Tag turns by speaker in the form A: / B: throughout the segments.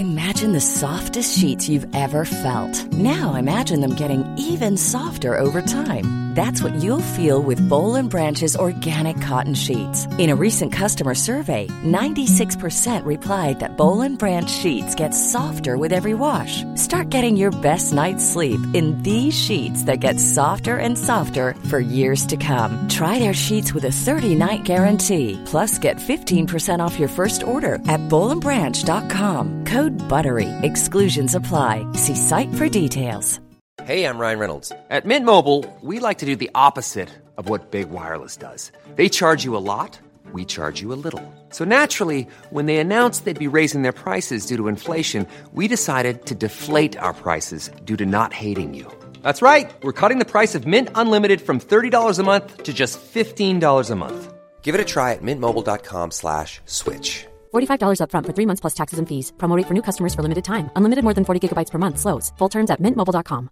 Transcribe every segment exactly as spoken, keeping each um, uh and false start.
A: Imagine the softest sheets you've ever felt. Now imagine them getting even softer over time. That's what you'll feel with Boll and Branch's organic cotton sheets. In a recent customer survey, ninety-six percent replied that Boll and Branch sheets get softer with every wash. Start getting your best night's sleep in these sheets that get softer and softer for years to come. Try their sheets with a thirty-night guarantee. Plus, get fifteen percent off your first order at boll and branch dot com. Code BUTTERY. Exclusions apply. See site for details.
B: Hey, I'm Ryan Reynolds. At Mint Mobile, we like to do the opposite of what Big Wireless does. They charge you a lot, we charge you a little. So naturally, when they announced they'd be raising their prices due to inflation, we decided to deflate our prices due to not hating you. That's right. We're cutting the price of Mint Unlimited from thirty dollars a month to just fifteen dollars a month. Give it a try at mintmobile.com slash switch.
C: forty-five dollars up front for three months plus taxes and fees. Promo rate for new customers for limited time. Unlimited more than forty gigabytes per month. Slows full terms at mint mobile dot com.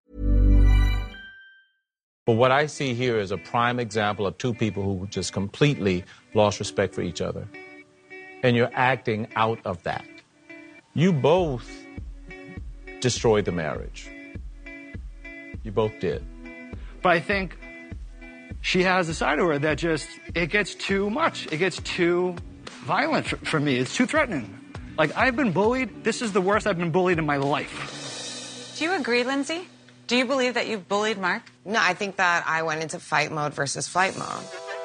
D: But what I see here is a prime example of two people who just completely lost respect for each other. And you're acting out of that. You both destroyed the marriage. You both did.
E: But I think she has a side of her that just, it gets too much. It gets too violent for, for me. It's too threatening. Like, I've been bullied. This is the worst I've been bullied in my life.
F: Do you agree, Lindsay? Do you believe that you've bullied Mark?
G: No, I think that I went into fight mode versus flight mode.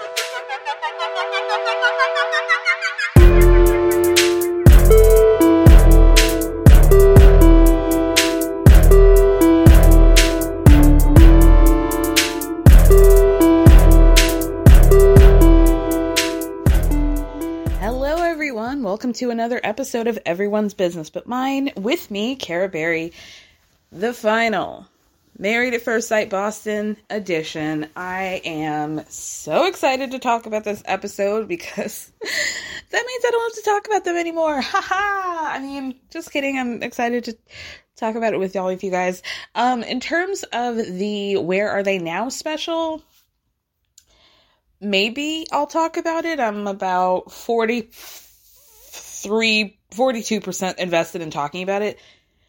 H: Hello, everyone. Welcome to another episode of Everyone's Business But Mine with me, Cara Berry. The final Married at First Sight Boston edition. I am so excited to talk about this episode because that means I don't have to talk about them anymore. Ha ha! I mean, just kidding. I'm excited to talk about it with all of you guys. Um, in terms of the Where Are They Now special, maybe I'll talk about it. I'm about forty-three, forty-two percent invested in talking about it.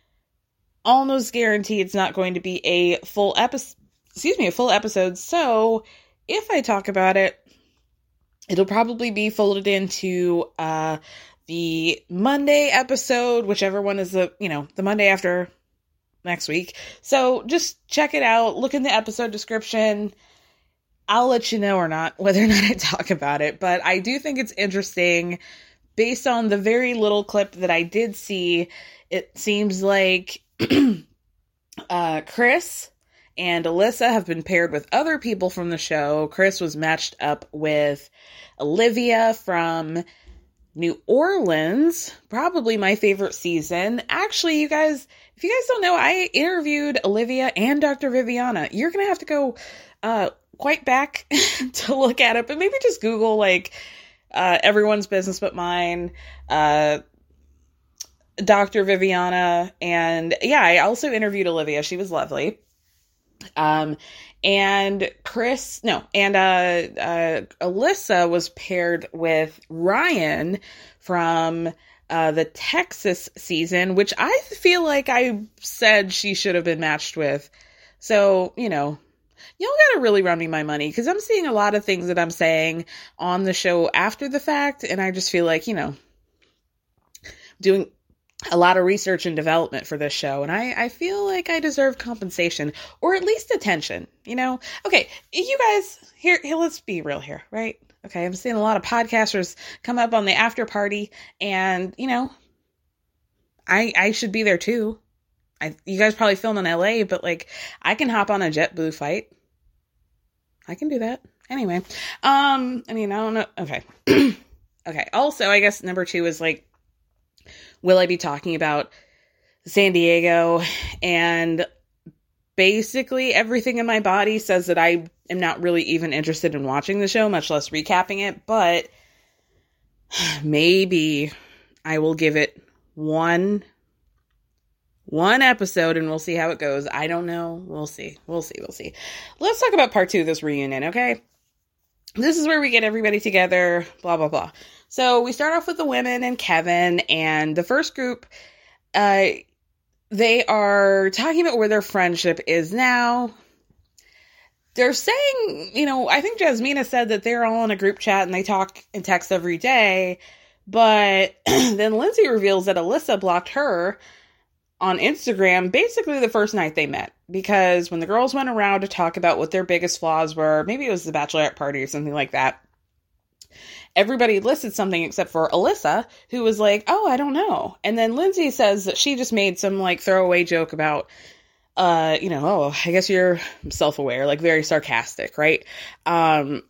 H: Almost guarantee it's not going to be a full episode, excuse me, a full episode. So if I talk about it, it'll probably be folded into uh, the Monday episode, whichever one is the, you know, the Monday after next week. So just check it out. Look in the episode description. I'll let you know or not whether or not I talk about it. But I do think it's interesting based on the very little clip that I did see. It seems like uh, Chris and Alyssa have been paired with other people from the show. Chris was matched up with Olivia from New Orleans, probably my favorite season. Actually, you guys, if you guys don't know, I interviewed Olivia and Doctor Viviana. You're going to have to go uh, quite back to look at it, but maybe just Google like uh, Everyone's Business But Mine, uh, Doctor Viviana, and yeah, I also interviewed Olivia. She was lovely. Um, and Chris, no, and uh, uh, Alyssa was paired with Ryan from uh, the Texas season, which I feel like I said she should have been matched with. So, you know, y'all gotta really run me my money, because I'm seeing a lot of things that I'm saying on the show after the fact, and I just feel like, you know, doing a lot of research and development for this show, and I, I feel like I deserve compensation, or at least attention, you know? Okay, you guys, here, here, let's be real here, right? Okay, I'm seeing a lot of podcasters come up on the after party, and, you know, I I should be there too. I, you guys probably film in L A, but, like, I can hop on a JetBlue flight. I can do that. Anyway, um, I mean, I don't know. Okay. Okay, also, I guess number two is, like, will I be talking about San Diego? And basically everything in my body says that I am not really even interested in watching the show, much less recapping it. But maybe I will give it one, one episode and we'll see how it goes. I don't know. We'll see. We'll see. We'll see. Let's talk about part two of this reunion, okay? This is where we get everybody together, blah, blah, blah. So we start off with the women and Kevin, and the first group uh, they are talking about where their friendship is now. They're saying, you know, I think Jasmina said that they're all in a group chat and they talk and text every day. But then Lindsay reveals that Alyssa blocked her on Instagram basically the first night they met. Because when the girls went around to talk about what their biggest flaws were, maybe it was the bachelorette party or something like that, everybody listed something except for Alyssa, who was like, oh, I don't know. And then Lindsay says that she just made some like throwaway joke about, uh, you know, oh, I guess you're self-aware, like very sarcastic, right? Um,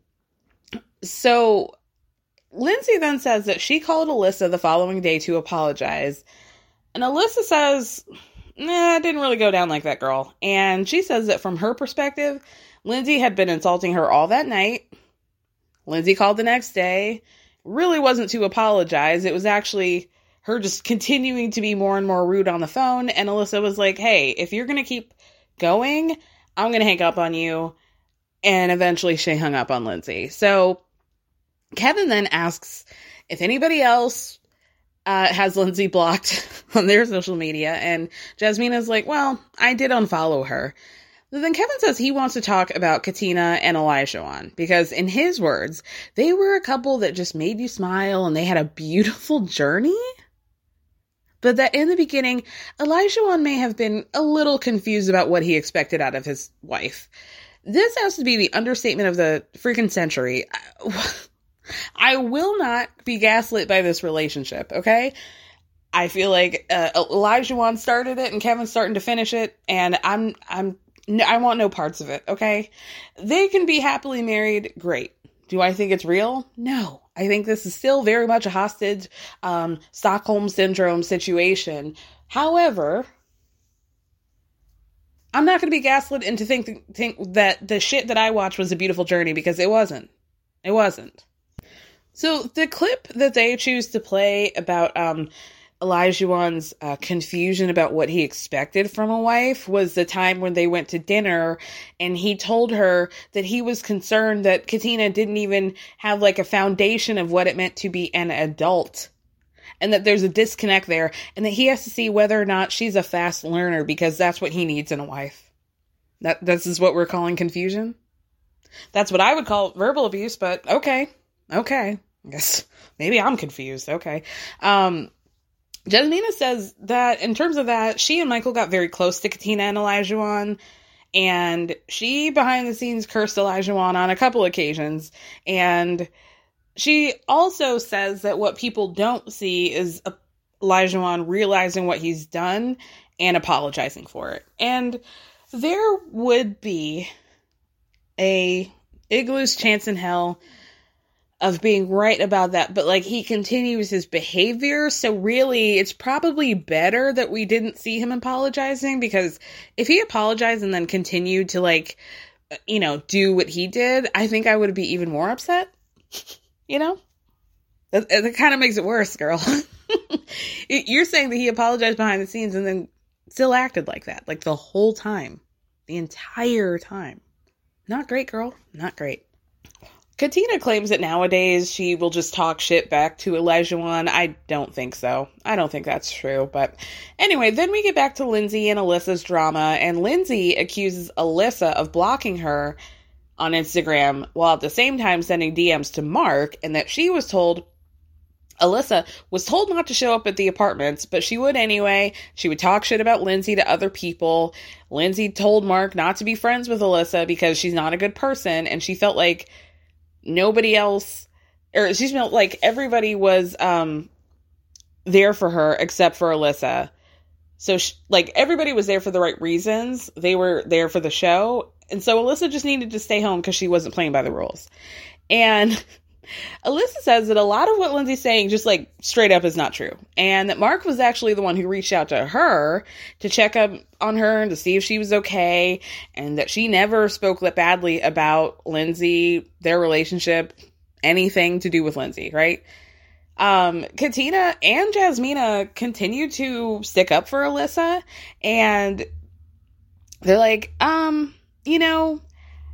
H: so Lindsay then says that she called Alyssa the following day to apologize. And Alyssa says, nah, it didn't really go down like that, girl. And she says that from her perspective, Lindsay had been insulting her all that night. Lindsay called the next day. Really wasn't to apologize. It was actually her just continuing to be more and more rude on the phone. And Alyssa was like, hey, if you're going to keep going, I'm going to hang up on you. And eventually she hung up on Lindsay. So Kevin then asks if anybody else uh, has Lindsay blocked on their social media. And Jasmina's like, well, I did unfollow her. But then Kevin says he wants to talk about Katina and Elijah because in his words, they were a couple that just made you smile and they had a beautiful journey. But that in the beginning, Elijah may have been a little confused about what he expected out of his wife. This has to be the understatement of the freaking century. I will not be gaslit by this relationship, okay? I feel like uh, Elijah started it and Kevin's starting to finish it, and I'm I'm I want no parts of it, okay? They can be happily married, great. Do I think it's real? No. I think this is still very much a hostage um, Stockholm Syndrome situation. However, I'm not going to be gaslit into think, think that the shit that I watched was a beautiful journey, because it wasn't. It wasn't. So the clip that they choose to play about um, Elijah's uh, confusion about what he expected from a wife was the time when they went to dinner and he told her that he was concerned that Katina didn't even have like a foundation of what it meant to be an adult, and that there's a disconnect there, and that he has to see whether or not she's a fast learner, because that's what he needs in a wife. That this is what we're calling confusion. That's what I would call verbal abuse, but okay. Okay. I guess maybe I'm confused. Okay. Um, Jasmina says that in terms of that, she and Michael got very close to Katina and Elijah, and she behind the scenes cursed Elijah on a couple occasions. And she also says that what people don't see is Elijah realizing what he's done and apologizing for it. And there would be a igloo's chance in hell of being right about that, but like he continues his behavior, so really it's probably better that we didn't see him apologizing, because if he apologized and then continued to like, you know, do what he did, I think I would be even more upset. You know, that, that kind of makes it worse, girl. You're saying that he apologized behind the scenes and then still acted like that, like the whole time, the entire time. Not great, girl. Not great. Katina claims that nowadays she will just talk shit back to Elijah. I don't think so. I don't think that's true. But anyway, then we get back to Lindsay and Alyssa's drama, and Lindsay accuses Alyssa of blocking her on Instagram while at the same time sending D Ms to Mark, and that she was told, Alyssa was told not to show up at the apartments, but she would anyway. She would talk shit about Lindsay to other people. Lindsay told Mark not to be friends with Alyssa because she's not a good person, and she felt like nobody else, or she felt like everybody was um there for her except for Alyssa. So she, like everybody was there for the right reasons. They were there for the show. And so Alyssa just needed to stay home because she wasn't playing by the rules. And Alyssa says that a lot of what Lindsay's saying just like straight up is not true. And that Mark was actually the one who reached out to her to check up on her and to see if she was okay. And that she never spoke badly about Lindsay, their relationship, anything to do with Lindsay, right? Um, Katina and Jasmina continue to stick up for Alyssa. And they're like, um, you know,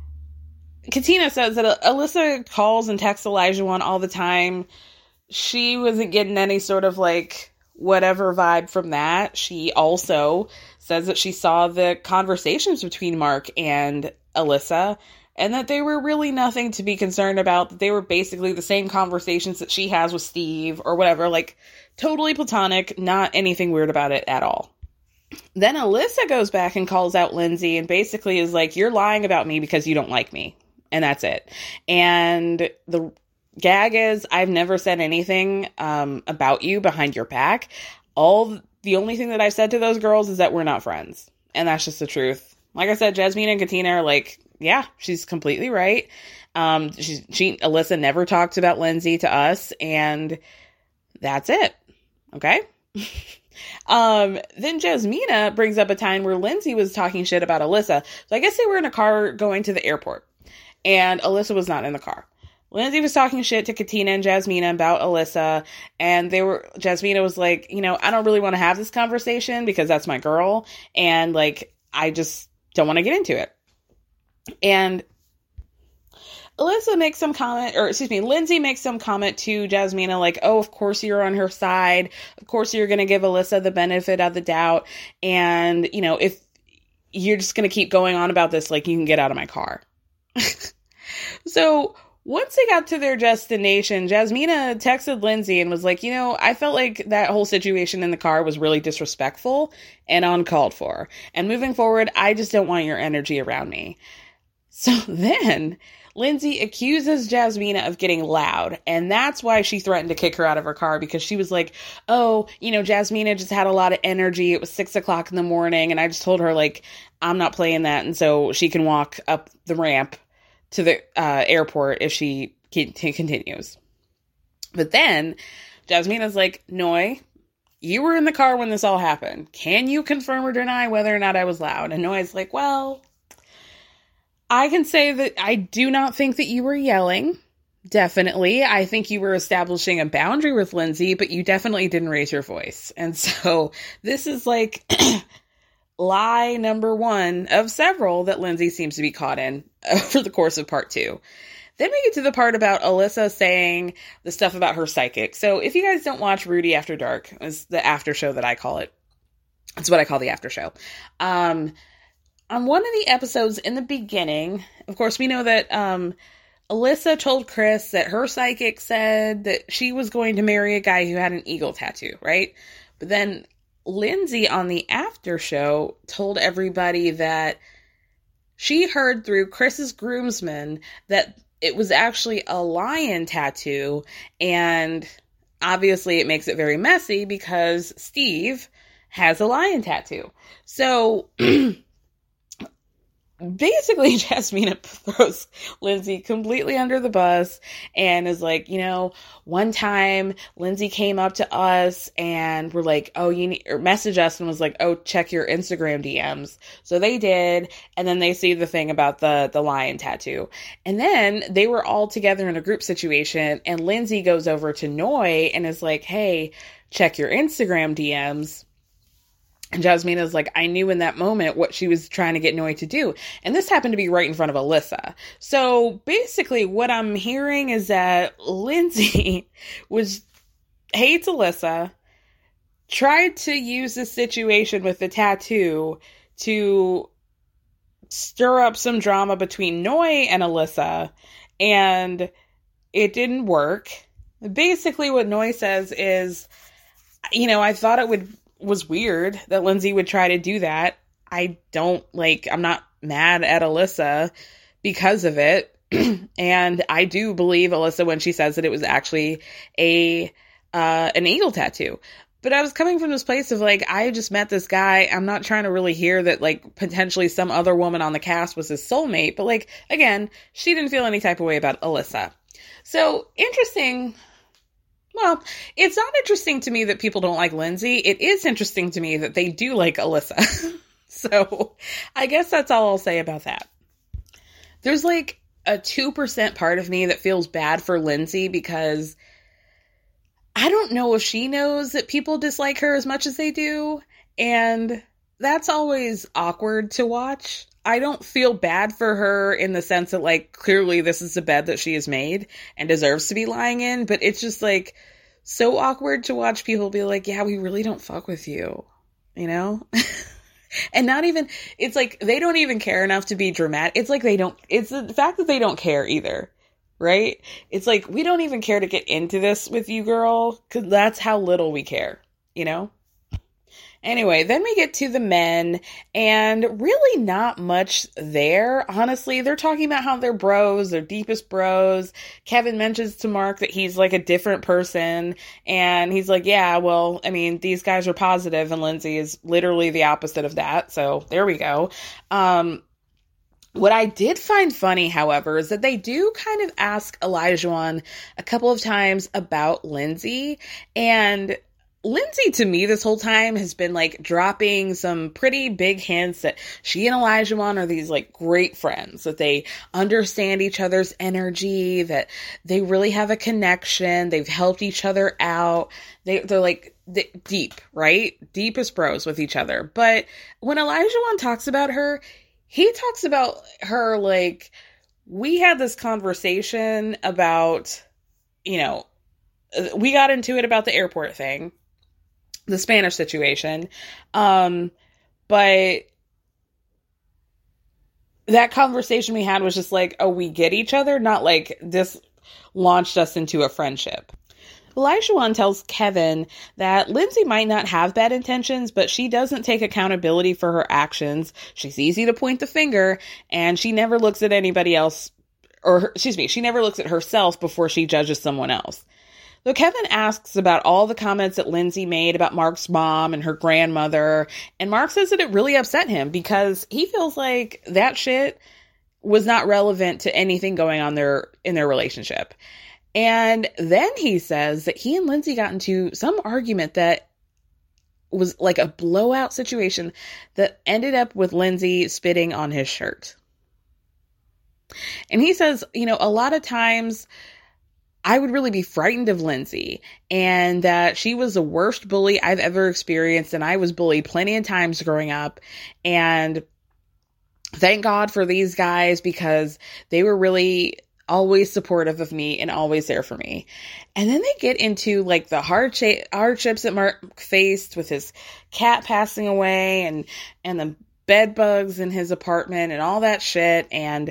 H: Katina says that Alyssa calls and texts Elijah all the time. She wasn't getting any sort of like whatever vibe from that. She also says that she saw the conversations between Mark and Alyssa and that they were really nothing to be concerned about, that they were basically the same conversations that she has with Steve or whatever, like totally platonic, not anything weird about it at all. Then Alyssa goes back and calls out Lindsay and basically is like, you're lying about me because you don't like me. And that's it. And the gag is, I've never said anything um, about you behind your back. All the only thing that I've said to those girls is that we're not friends. And that's just the truth. Like I said, Jasmine and Katina are like, yeah, she's completely right. Um, she, she, Alyssa never talked about Lindsay to us, and that's it. Okay. Um, then Jasmina brings up a time where Lindsay was talking shit about Alyssa. So I guess they were in a car going to the airport and Alyssa was not in the car. Lindsay was talking shit to Katina and Jasmina about Alyssa, and they were, Jasmina was like, you know, I don't really want to have this conversation because that's my girl. And like, I just don't want to get into it. And Alyssa makes some comment, or excuse me, Lindsay makes some comment to Jasmina like, oh, of course you're on her side. Of course you're going to give Alyssa the benefit of the doubt. And, you know, if you're just going to keep going on about this, like, you can get out of my car. So once they got to their destination, Jasmina texted Lindsay and was like, you know, I felt like that whole situation in the car was really disrespectful and uncalled for. And moving forward, I just don't want your energy around me. So then Lindsay accuses Jasmina of getting loud, and that's why she threatened to kick her out of her car, because she was like, oh, you know, Jasmina just had a lot of energy. It was six o'clock in the morning, and I just told her, like, I'm not playing that, and so she can walk up the ramp to the uh, airport if she c- continues. But then Jasmina's like, Noi, you were in the car when this all happened. Can you confirm or deny whether or not I was loud? And Noi's like, well, I can say that I do not think that you were yelling. Definitely. I think you were establishing a boundary with Lindsay, but you definitely didn't raise your voice. And so this is like lie number one of several that Lindsay seems to be caught in over the course of part two. Then we get to the part about Alyssa saying the stuff about her psychic. So if you guys don't watch Rudy After Dark, it's the after show that I call it. That's what I call the after show. Um, On one of the episodes in the beginning, of course, we know that um, Alyssa told Chris that her psychic said that she was going to marry a guy who had an eagle tattoo, right? But then Lindsay on the after show told everybody that she heard through Chris's groomsman that it was actually a lion tattoo, and obviously it makes it very messy because Steve has a lion tattoo. So basically, Jasmina throws Lindsay completely under the bus and is like, you know, one time Lindsay came up to us and we're like, oh, you need, or message us and was like, oh, check your Instagram D Ms. So they did. And then they see the thing about the, the lion tattoo. And then they were all together in a group situation. And Lindsay goes over to Noi and is like, hey, check your Instagram D Ms. And Jasmina's like, I knew in that moment what she was trying to get Noi to do. And this happened to be right in front of Alyssa. So basically what I'm hearing is that Lindsay was hates Alyssa, tried to use this situation with the tattoo to stir up some drama between Noi and Alyssa, and it didn't work. Basically what Noi says is, you know, I thought it would was weird that Lindsay would try to do that. I don't like, I'm not mad at Alyssa because of it. And I do believe Alyssa when she says that it was actually a, uh, an eagle tattoo. But I was coming from this place of like, I just met this guy. I'm not trying to really hear that like potentially some other woman on the cast was his soulmate. But like, again, she didn't feel any type of way about Alyssa. So interesting. Well, it's not interesting to me that people don't like Lindsay. It is interesting to me that they do like Alyssa. So I guess that's all I'll say about that. There's like a two percent part of me that feels bad for Lindsay because I don't know if she knows that people dislike her as much as they do. And that's always awkward to watch. I don't feel bad for her in the sense that, like, clearly this is a bed that she has made and deserves to be lying in, but it's just, like, so awkward to watch people be like, yeah, we really don't fuck with you, you know? And not even, it's like, they don't even care enough to be dramatic. It's like they don't, it's the fact that they don't care either, right? It's like, we don't even care to get into this with you, girl, because that's how little we care, you know? Anyway, then we get to the men, and really not much there, honestly. They're talking about how they're bros, they're deepest bros. Kevin mentions to Mark that he's like a different person, and he's like, yeah, well, I mean, these guys are positive, and Lindsay is literally the opposite of that, so there we go. Um, what I did find funny, however, is that they do kind of ask Olajuwon a couple of times about Lindsay, and Lindsay, to me, this whole time has been like dropping some pretty big hints that she and Olajuwon are these like great friends, that they understand each other's energy, that they really have a connection. They've helped each other out. They, they're like they, deep, right? Deepest bros with each other. But when Olajuwon talks about her, he talks about her like, we had this conversation about, you know, we got into it about the airport thing, the Spanish situation. Um, but that conversation we had was just like, oh, we get each other, not like this launched us into a friendship. Olajuwon tells Kevin that Lindsay might not have bad intentions, but she doesn't take accountability for her actions. She's easy to point the finger, and she never looks at anybody else, or her, excuse me, she never looks at herself before she judges someone else. So Kevin asks about all the comments that Lindsay made about Mark's mom and her grandmother, and Mark says that it really upset him because he feels like that shit was not relevant to anything going on there in their relationship. And then he says that he and Lindsay got into some argument that was like a blowout situation that ended up with Lindsay spitting on his shirt. And he says, you know, a lot of times I would really be frightened of Lindsay, and that she was the worst bully I've ever experienced, and I was bullied plenty of times growing up, and thank God for these guys because they were really always supportive of me and always there for me. And then they get into like the hardship, hardships that Mark faced with his cat passing away and and the bed bugs in his apartment and all that shit. And,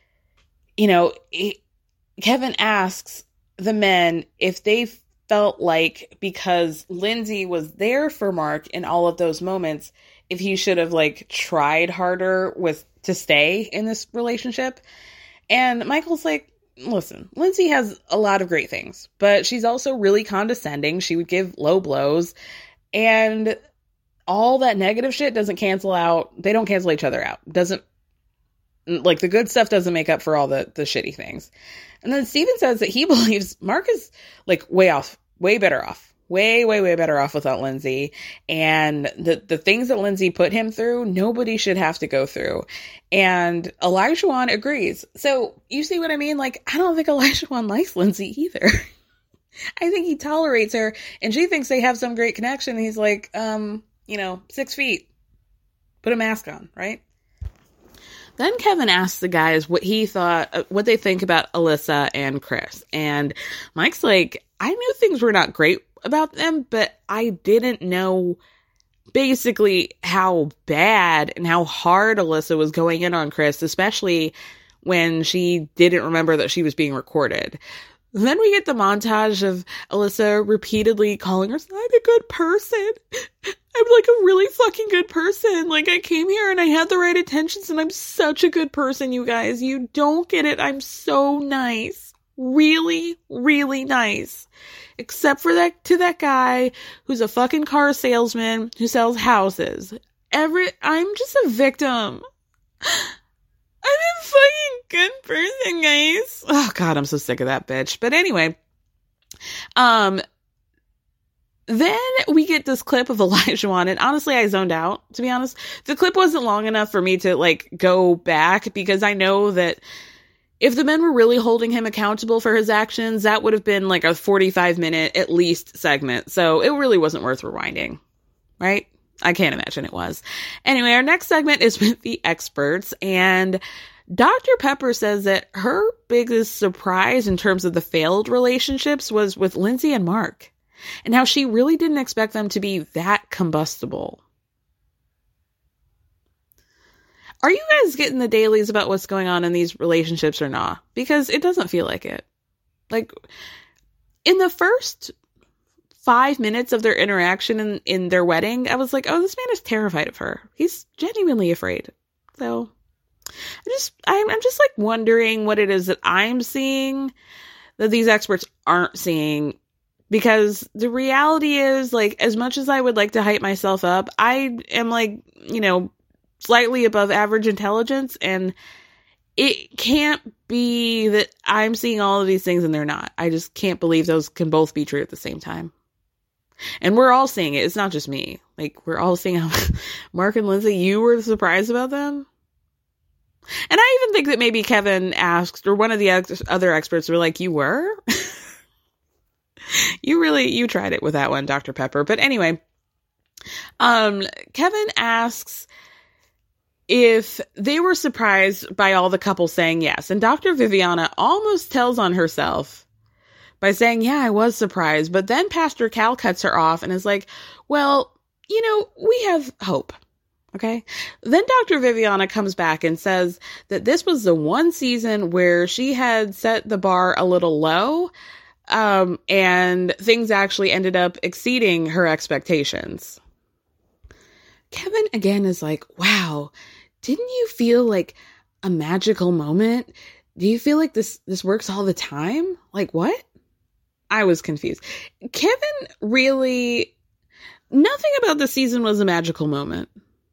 H: you know, it, Kevin asks the men if they felt like because Lindsay was there for Mark in all of those moments, if he should have like tried harder with to stay in this relationship. And Michael's like, listen, Lindsay has a lot of great things, but she's also really condescending. She would give low blows, and all that negative shit doesn't cancel out. They don't cancel each other out. Doesn't, like, the good stuff doesn't make up for all the, the shitty things. And then Steven says that he believes Mark is like way off, way better off. Way, way, way better off without Lindsay. And the, the things that Lindsay put him through, nobody should have to go through. And Olajuwon agrees. So you see what I mean? Like, I don't think Olajuwon likes Lindsay either. I think he tolerates her, and she thinks they have some great connection. He's like, um, you know, six feet. Put a mask on, right? Then Kevin asks the guys what he thought, what they think about Alyssa and Chris. And Mike's like, I knew things were not great about them, but I didn't know basically how bad and how hard Alyssa was going in on Chris, especially when she didn't remember that she was being recorded. Then we get the montage of Alyssa repeatedly calling her, I'm a good person. I'm like a really fucking good person. Like, I came here and I had the right intentions and I'm such a good person, you guys. You don't get it. I'm so nice. Really, really nice. Except for that, to that guy who's a fucking car salesman who sells houses. Every, I'm just a victim. I'm a fucking good person, guys. Oh God, I'm so sick of that bitch. But anyway, um, then we get this clip of Olajuwon, and honestly, I zoned out, to be honest. The clip wasn't long enough for me to, like, go back, because I know that if the men were really holding him accountable for his actions, that would have been like a forty-five minute at least segment. So it really wasn't worth rewinding, right? I can't imagine it was. Anyway, our next segment is with the experts, and Doctor Pepper says that her biggest surprise in terms of the failed relationships was with Lindsay and Mark. and how she really didn't expect them to be that combustible. Are you guys getting the dailies about what's going on in these relationships or not? Because it doesn't feel like it. Like, in the first five minutes of their interaction in, in their wedding, I was like, oh, this man is terrified of her. He's genuinely afraid. So, I just, I'm, I'm just like wondering what it is that I'm seeing that these experts aren't seeing. Because the reality is, like, as much as I would like to hype myself up, I am like, you know, slightly above average intelligence, and it can't be that I'm seeing all of these things and they're not. I just can't believe those can both be true at the same time. And we're all seeing it. It's not just me. Like, we're all seeing how Mark and Lindsay, you were surprised about them. And I even think that maybe Kevin asked, or one of the ex- other experts were like, you were? you really, you tried it with that one, Doctor Pepper. But anyway, um, Kevin asks if they were surprised by all the couples saying yes. And Doctor Viviana almost tells on herself by saying, yeah, I was surprised. But then Pastor Cal cuts her off and is like, well, you know, we have hope. Okay. Then Doctor Viviana comes back and says that this was the one season where she had set the bar a little low. Um, and things actually ended up exceeding her expectations. Kevin again is like, wow, didn't you feel like a magical moment? Do you feel like this, this works all the time? Like what? I was confused. Kevin really, nothing about the season was a magical moment.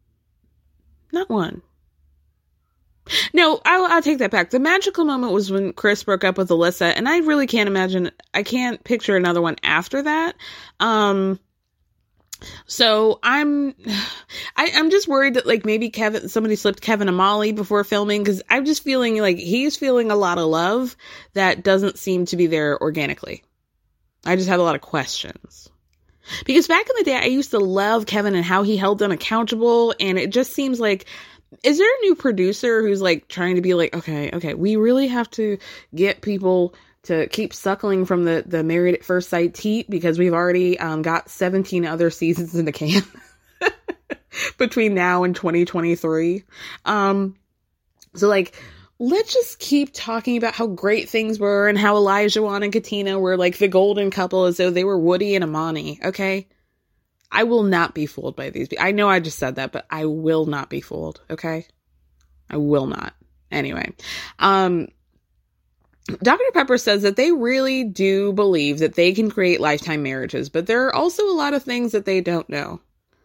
H: Not one. No, I'll, I'll take that back. The magical moment was when Chris broke up with Alyssa, and I really can't imagine, I can't picture another one after that. Um, So I'm, I, I'm just worried that like maybe Kevin, somebody slipped Kevin a Molly before filming, because I'm just feeling like he's feeling a lot of love that doesn't seem to be there organically. I just have a lot of questions. Because back in the day, I used to love Kevin and how he held them accountable, and it just seems like, is there a new producer who's like trying to be like, okay, okay, we really have to get people to keep suckling from the, the Married at First Sight teat, because we've already um, got seventeen other seasons in the can between now and twenty twenty-three. Um, so like, let's just keep talking about how great things were and how Elijah and Katina were like the golden couple, as though they were Woody and Amani. Okay. I will not be fooled by these. I know I just said that, but I will not be fooled. Okay. I will not. Anyway. Um, Doctor Pepper says that they really do believe that they can create lifetime marriages, but there are also a lot of things that they don't know.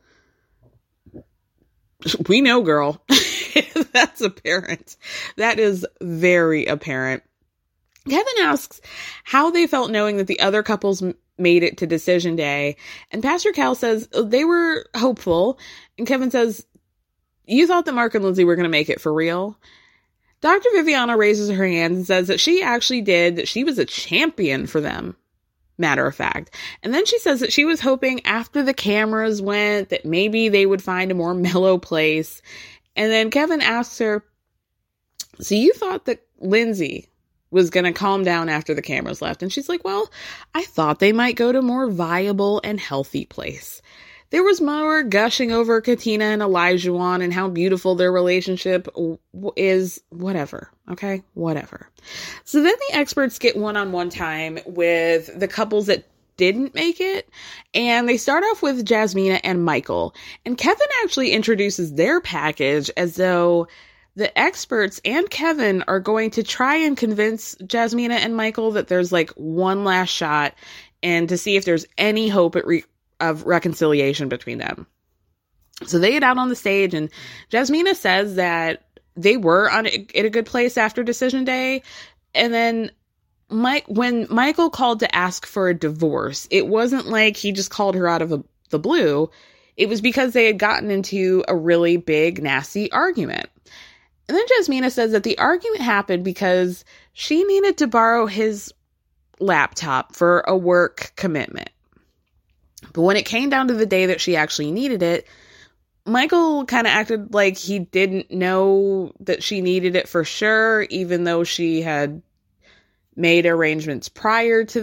H: We know, girl. That's apparent. That is very apparent. Kevin asks how they felt knowing that the other couples m- made it to decision day, and Pastor Cal says they were hopeful, and Kevin says, you thought that Mark and Lindsay were going to make it for real? Doctor Viviana raises her hand and says that she actually did, that she was a champion for them, matter of fact. And then she says that she was hoping after the cameras went that maybe they would find a more mellow place. And then Kevin asks her, so you thought that Lindsay was going to calm down after the cameras left? And she's like, well, I thought they might go to a more viable and healthy place. There was more gushing over Katina and Elijah and how beautiful their relationship is. Whatever. Okay. Whatever. So then the experts get one-on-one time with the couples that didn't make it. And they start off with Jasmina and Michael. And Kevin actually introduces their package as though the experts and Kevin are going to try and convince Jasmina and Michael that there's like one last shot and to see if there's any hope at re- of reconciliation between them. So they get out on the stage, and Jasmina says that they were on a, in a good place after decision day. And then Mike, when Michael called to ask for a divorce, it wasn't like he just called her out of the, the blue. It was because they had gotten into a really big, nasty argument. And then Jasmina says that the argument happened because she needed to borrow his laptop for a work commitment. But when it came down to the day that she actually needed it, Michael kind of acted like he didn't know that she needed it for sure, even though she had made arrangements prior to the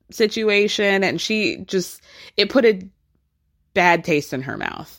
H: situation, and she just, it put a bad taste in her mouth.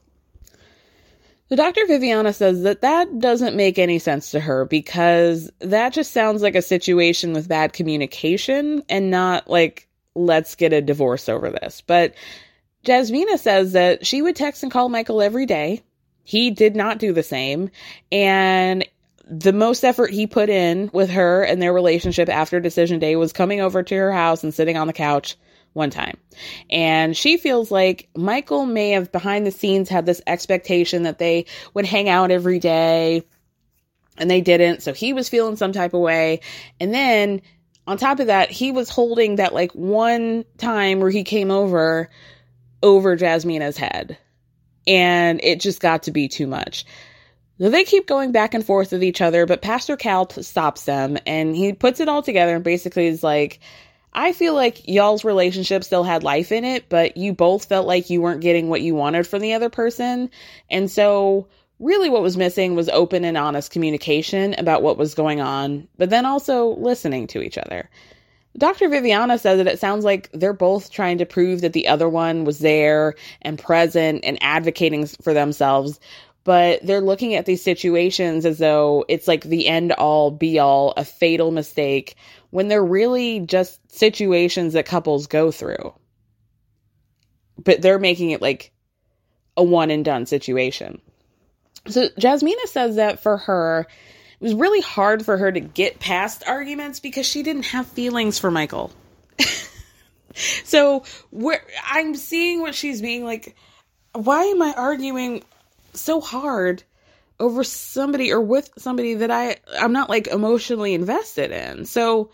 H: So Doctor Viviana says that that doesn't make any sense to her because that just sounds like a situation with bad communication and not like, let's get a divorce over this. But Jasmina says that she would text and call Michael every day. He did not do the same. And the most effort he put in with her and their relationship after decision day was coming over to her house and sitting on the couch one time. And she feels like Michael may have behind the scenes had this expectation that they would hang out every day, and they didn't. So he was feeling some type of way. And then on top of that, he was holding that like one time where he came over over Jasmina's head, and it just got to be too much. So they keep going back and forth with each other, but Pastor Cal t- stops them, and he puts it all together and basically is like, I feel like y'all's relationship still had life in it, but you both felt like you weren't getting what you wanted from the other person. And so really what was missing was open and honest communication about what was going on, but then also listening to each other. Doctor Viviana says that it sounds like they're both trying to prove that the other one was there and present and advocating for themselves, but they're looking at these situations as though it's like the end all be all, a fatal mistake, when they're really just situations that couples go through. But they're making it like a one and done situation. So Jasmina says that for her, it was really hard for her to get past arguments because she didn't have feelings for Michael. So where I'm seeing what she's being like, why am I arguing so hard over somebody or with somebody that I, I'm not like emotionally invested in? So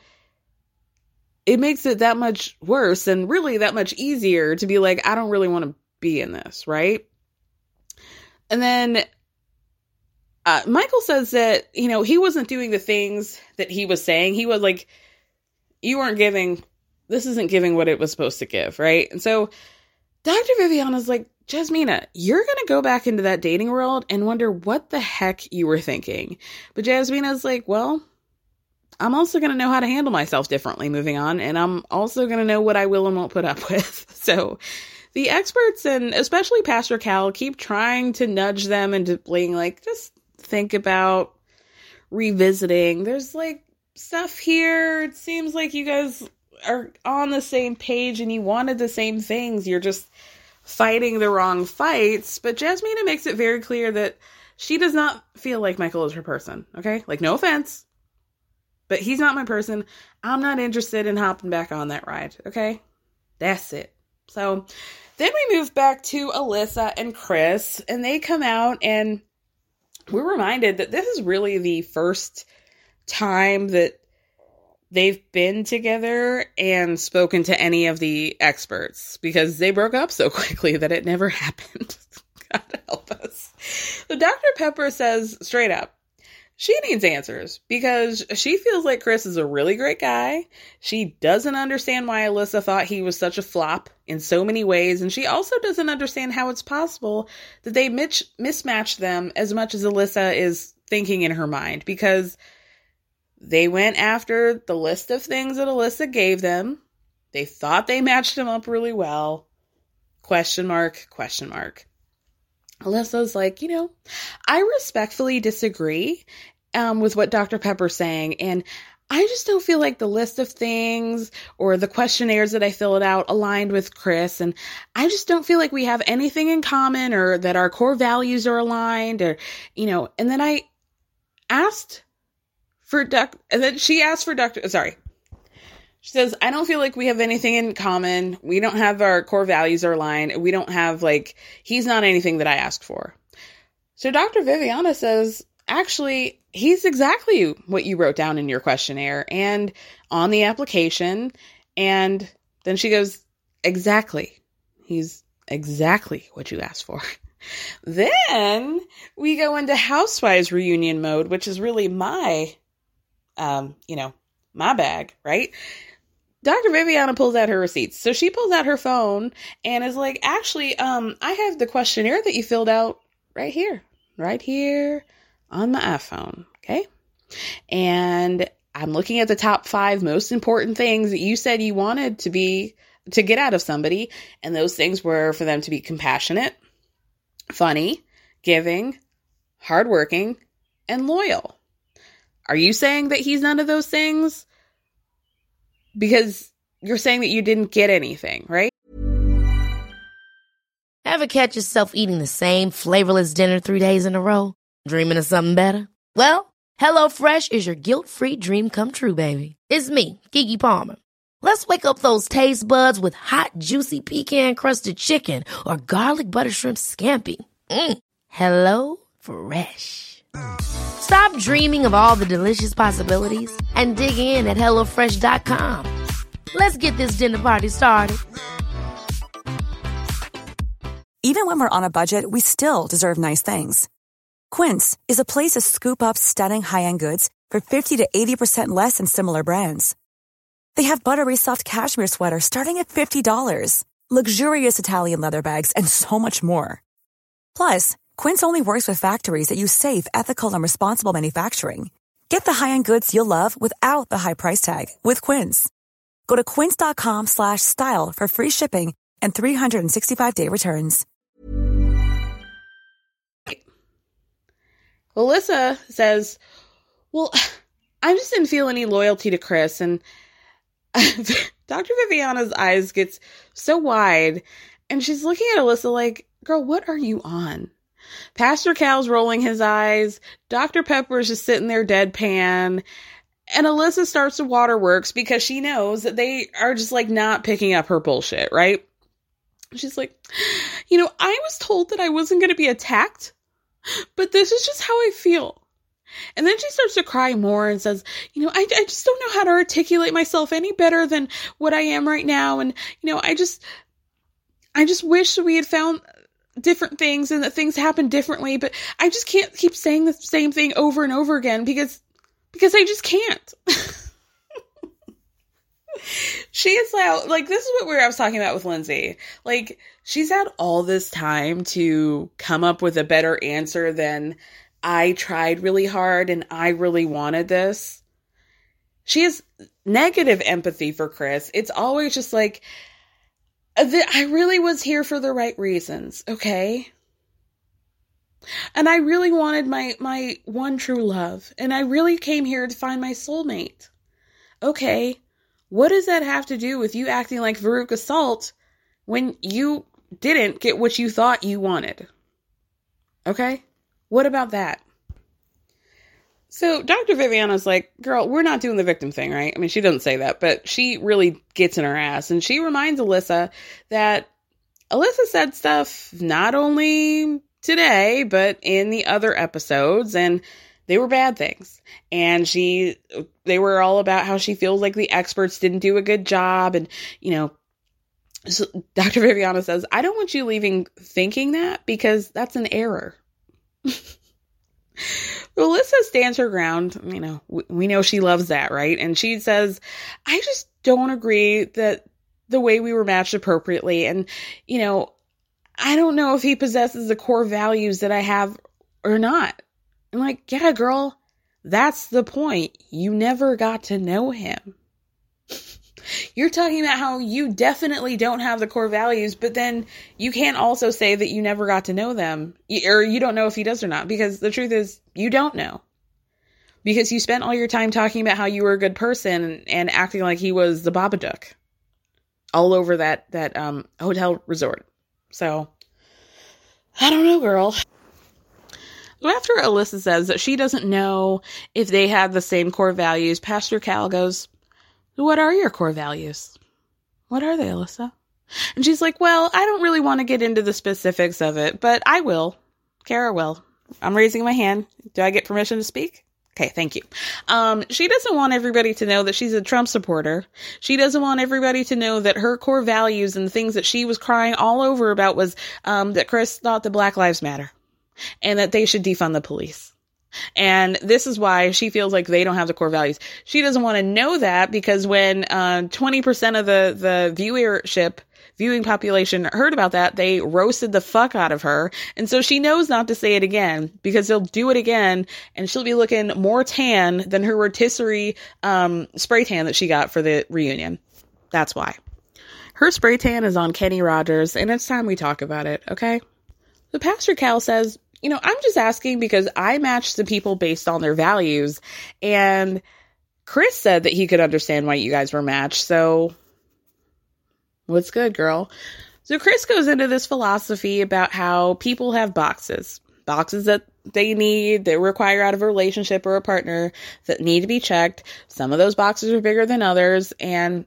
H: it makes it that much worse and really that much easier to be like, I don't really want to be in this, right? And then uh, Michael says that, you know, he wasn't doing the things that he was saying. He was like, you weren't giving, this isn't giving what it was supposed to give, right? And so Doctor Viviana's like, Jasmina, you're going to go back into that dating world and wonder what the heck you were thinking. But Jasmina's like, well, I'm also going to know how to handle myself differently moving on. And I'm also going to know what I will and won't put up with. So the experts, and especially Pastor Cal, keep trying to nudge them into being like, just think about revisiting. There's like stuff here. It seems like you guys are on the same page and you wanted the same things. You're just fighting the wrong fights. But Jasmina makes it very clear that she does not feel like Michael is her person. Okay? Like, no offense, but he's not my person. I'm not interested in hopping back on that ride. Okay? That's it. So then we move back to Alyssa and Chris, and they come out, and we're reminded that this is really the first time that they've been together and spoken to any of the experts, because they broke up so quickly that it never happened. God help us. So Doctor Pepper says straight up, she needs answers because she feels like Chris is a really great guy. She doesn't understand why Alyssa thought he was such a flop in so many ways. And she also doesn't understand how it's possible that they mitch- mismatched them as much as Alyssa is thinking in her mind, because they went after the list of things that Alyssa gave them. They thought they matched him up really well. Question mark, question mark. Alyssa's like, you know, I respectfully disagree um, with what Doctor Pepper's saying. And I just don't feel like the list of things or the questionnaires that I filled out aligned with Chris. And I just don't feel like we have anything in common or that our core values are aligned, or, you know, and then I asked for Doc, and then she asked for Doctor, sorry. She says, I don't feel like we have anything in common. We don't have our core values are aligned. We don't have like, he's not anything that I asked for. So Doctor Viviana says, actually, he's exactly what you wrote down in your questionnaire and on the application. And then she goes, exactly. He's exactly what you asked for. Then we go into Housewives reunion mode, which is really my, um, you know, my bag, right? Doctor Viviana pulls out her receipts. So she pulls out her phone and is like, actually, um, I have the questionnaire that you filled out right here, right here on my iPhone. Okay. And I'm looking at the top five most important things that you said you wanted to be, to get out of somebody. And those things were for them to be compassionate, funny, giving, hardworking, and loyal. Are you saying that he's none of those things? Because you're saying that you didn't get anything, right?
I: Ever catch yourself eating the same flavorless dinner three days in a row? Dreaming of something better? Well, HelloFresh is your guilt-free dream come true, baby. It's me, Keke Palmer. Let's wake up those taste buds with hot, juicy pecan-crusted chicken or garlic butter shrimp scampi. Mm. Hello Fresh. Stop dreaming of all the delicious possibilities and dig in at hello fresh dot com. Let's get this dinner party started.
J: Even when we're on a budget, we still deserve nice things. Quince is a place to scoop up stunning high-end goods for fifty to eighty percent less than similar brands. They have buttery soft cashmere sweaters starting at fifty dollars, luxurious Italian leather bags, and so much more. Plus, Quince only works with factories that use safe, ethical, and responsible manufacturing. Get the high-end goods you'll love without the high price tag with Quince. Go to quince.com slash style for free shipping and three sixty-five day returns.
H: Alyssa says, well, I just didn't feel any loyalty to Chris. And Doctor Viviana's eyes gets so wide, and she's looking at Alyssa like, girl, what are you on? Pastor Cal's rolling his eyes. Doctor Pepper is just sitting there deadpan. And Alyssa starts the waterworks because she knows that they are just like not picking up her bullshit, right? She's like, you know, I was told that I wasn't going to be attacked, but this is just how I feel. And then she starts to cry more and says, you know, I, I just don't know how to articulate myself any better than what I am right now. And, you know, I just, I just wish we had found different things and that things happen differently, but I just can't keep saying the same thing over and over again because, because I just can't. She is out, like, this is what we were, I was talking about with Lindsay. Like, she's had all this time to come up with a better answer than I tried really hard and I really wanted this. She has negative empathy for Chris. It's always just like, I really was here for the right reasons, okay? And I really wanted my, my one true love. And I really came here to find my soulmate. Okay. What does that have to do with you acting like Veruca Salt when you didn't get what you thought you wanted? Okay? What about that? So Doctor Viviana's like, girl, we're not doing the victim thing, right? I mean, she doesn't say that, but she really gets in her ass. And she reminds Alyssa that Alyssa said stuff not only today, but in the other episodes. And they were bad things. And she, they were all about how she feels like the experts didn't do a good job. And, you know, so Doctor Viviana says, I don't want you leaving thinking that because that's an error. Alyssa stands her ground. You know, we, we know she loves that, right? And she says, I just don't agree that the way we were matched appropriately. And, you know, I don't know if he possesses the core values that I have or not. I'm like, yeah, girl, that's the point. You never got to know him. You're talking about how you definitely don't have the core values, but then you can't also say that you never got to know them, or you don't know if he does or not, because the truth is you don't know. Because you spent all your time talking about how you were a good person and, and acting like he was the Babadook all over that, that um, hotel resort. So, I don't know, girl. After Alyssa says that she doesn't know if they have the same core values, Pastor Cal goes, what are your core values? What are they, Alyssa? And she's like, well, I don't really want to get into the specifics of it, but I will. Kara will. I'm raising my hand. Do I get permission to speak? Okay, thank you. Um, she doesn't want everybody to know that she's a Trump supporter. She doesn't want everybody to know that her core values and the things that she was crying all over about was um, that Chris thought that Black Lives Matter and that they should defund the police. And this is why she feels like they don't have the core values. She doesn't want to know that because when uh, twenty percent of the, the viewership viewing population heard about that, they roasted the fuck out of her. And so she knows not to say it again, because they'll do it again and she'll be looking more tan than her rotisserie um, spray tan that she got for the reunion. That's why. Her spray tan is on Kenny Rogers, and it's time we talk about it, okay? The Pastor Cal says, you know, I'm just asking because I match the people based on their values, and Chris said that he could understand why you guys were matched, so what's good, girl? So Chris goes into this philosophy about how people have boxes. Boxes that they need, they require out of a relationship or a partner that need to be checked. Some of those boxes are bigger than others, and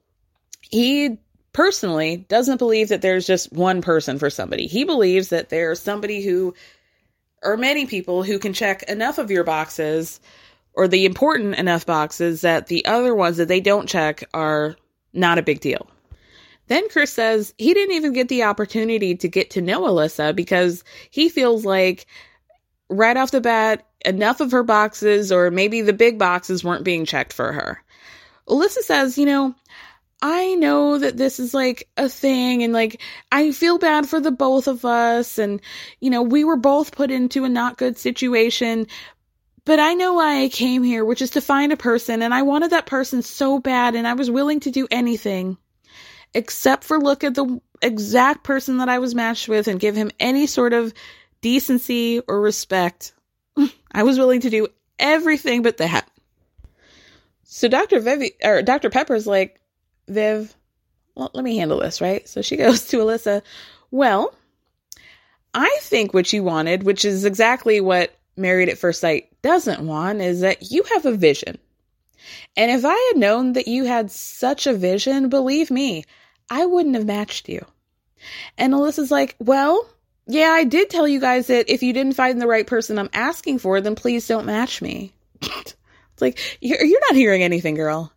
H: he personally doesn't believe that there's just one person for somebody. He believes that there's somebody who, or many people who can check enough of your boxes, or the important enough boxes, that the other ones that they don't check are not a big deal. Then Chris says he didn't even get the opportunity to get to know Alyssa because he feels like right off the bat, enough of her boxes, or maybe the big boxes, weren't being checked for her. Alyssa says, you know, I know that this is like a thing, and like, I feel bad for the both of us, and, you know, we were both put into a not good situation, but I know why I came here, which is to find a person, and I wanted that person so bad, and I was willing to do anything, except for look at the exact person that I was matched with and give him any sort of decency or respect. I was willing to do everything but that. So Doctor Vivi, or Doctor Pepper's like, Viv, well, let me handle this, right? So she goes to Alyssa, well, I think what you wanted, which is exactly what Married at First Sight doesn't want, is that you have a vision. And if I had known that you had such a vision, believe me, I wouldn't have matched you. And Alyssa's like, well, yeah, I did tell you guys that if you didn't find the right person I'm asking for, then please don't match me. It's like, you're, you're not hearing anything, girl.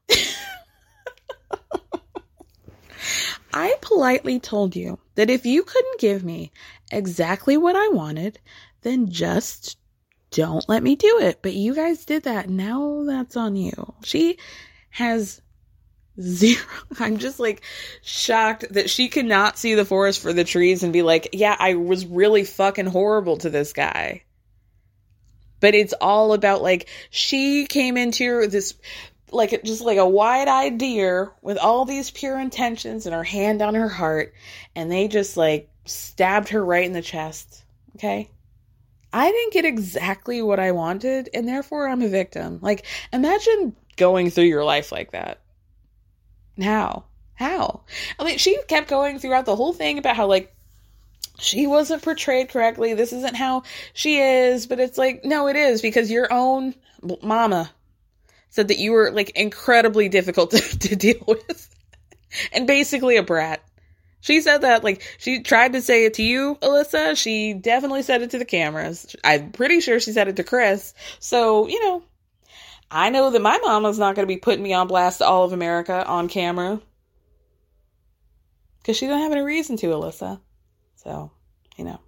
H: I politely told you that if you couldn't give me exactly what I wanted, then just don't let me do it. But you guys did that. Now that's on you. She has zero. I'm just like shocked that she could not see the forest for the trees and be like, yeah, I was really fucking horrible to this guy. But it's all about like, she came into this, like, just like a wide-eyed deer with all these pure intentions and her hand on her heart, and they just like stabbed her right in the chest. Okay? I didn't get exactly what I wanted, and therefore I'm a victim. Like, imagine going through your life like that. How? How? I mean, she kept going throughout the whole thing about how, like, she wasn't portrayed correctly. This isn't how she is. But it's like, no, it is, because your own mama said that you were, like, incredibly difficult to, to deal with. And basically a brat. She said that, like, she tried to say it to you, Alyssa. She definitely said it to the cameras. I'm pretty sure she said it to Chris. So, you know, I know that my mama's not going to be putting me on blast to all of America on camera. Because she doesn't have any reason to, Alyssa. So, you know.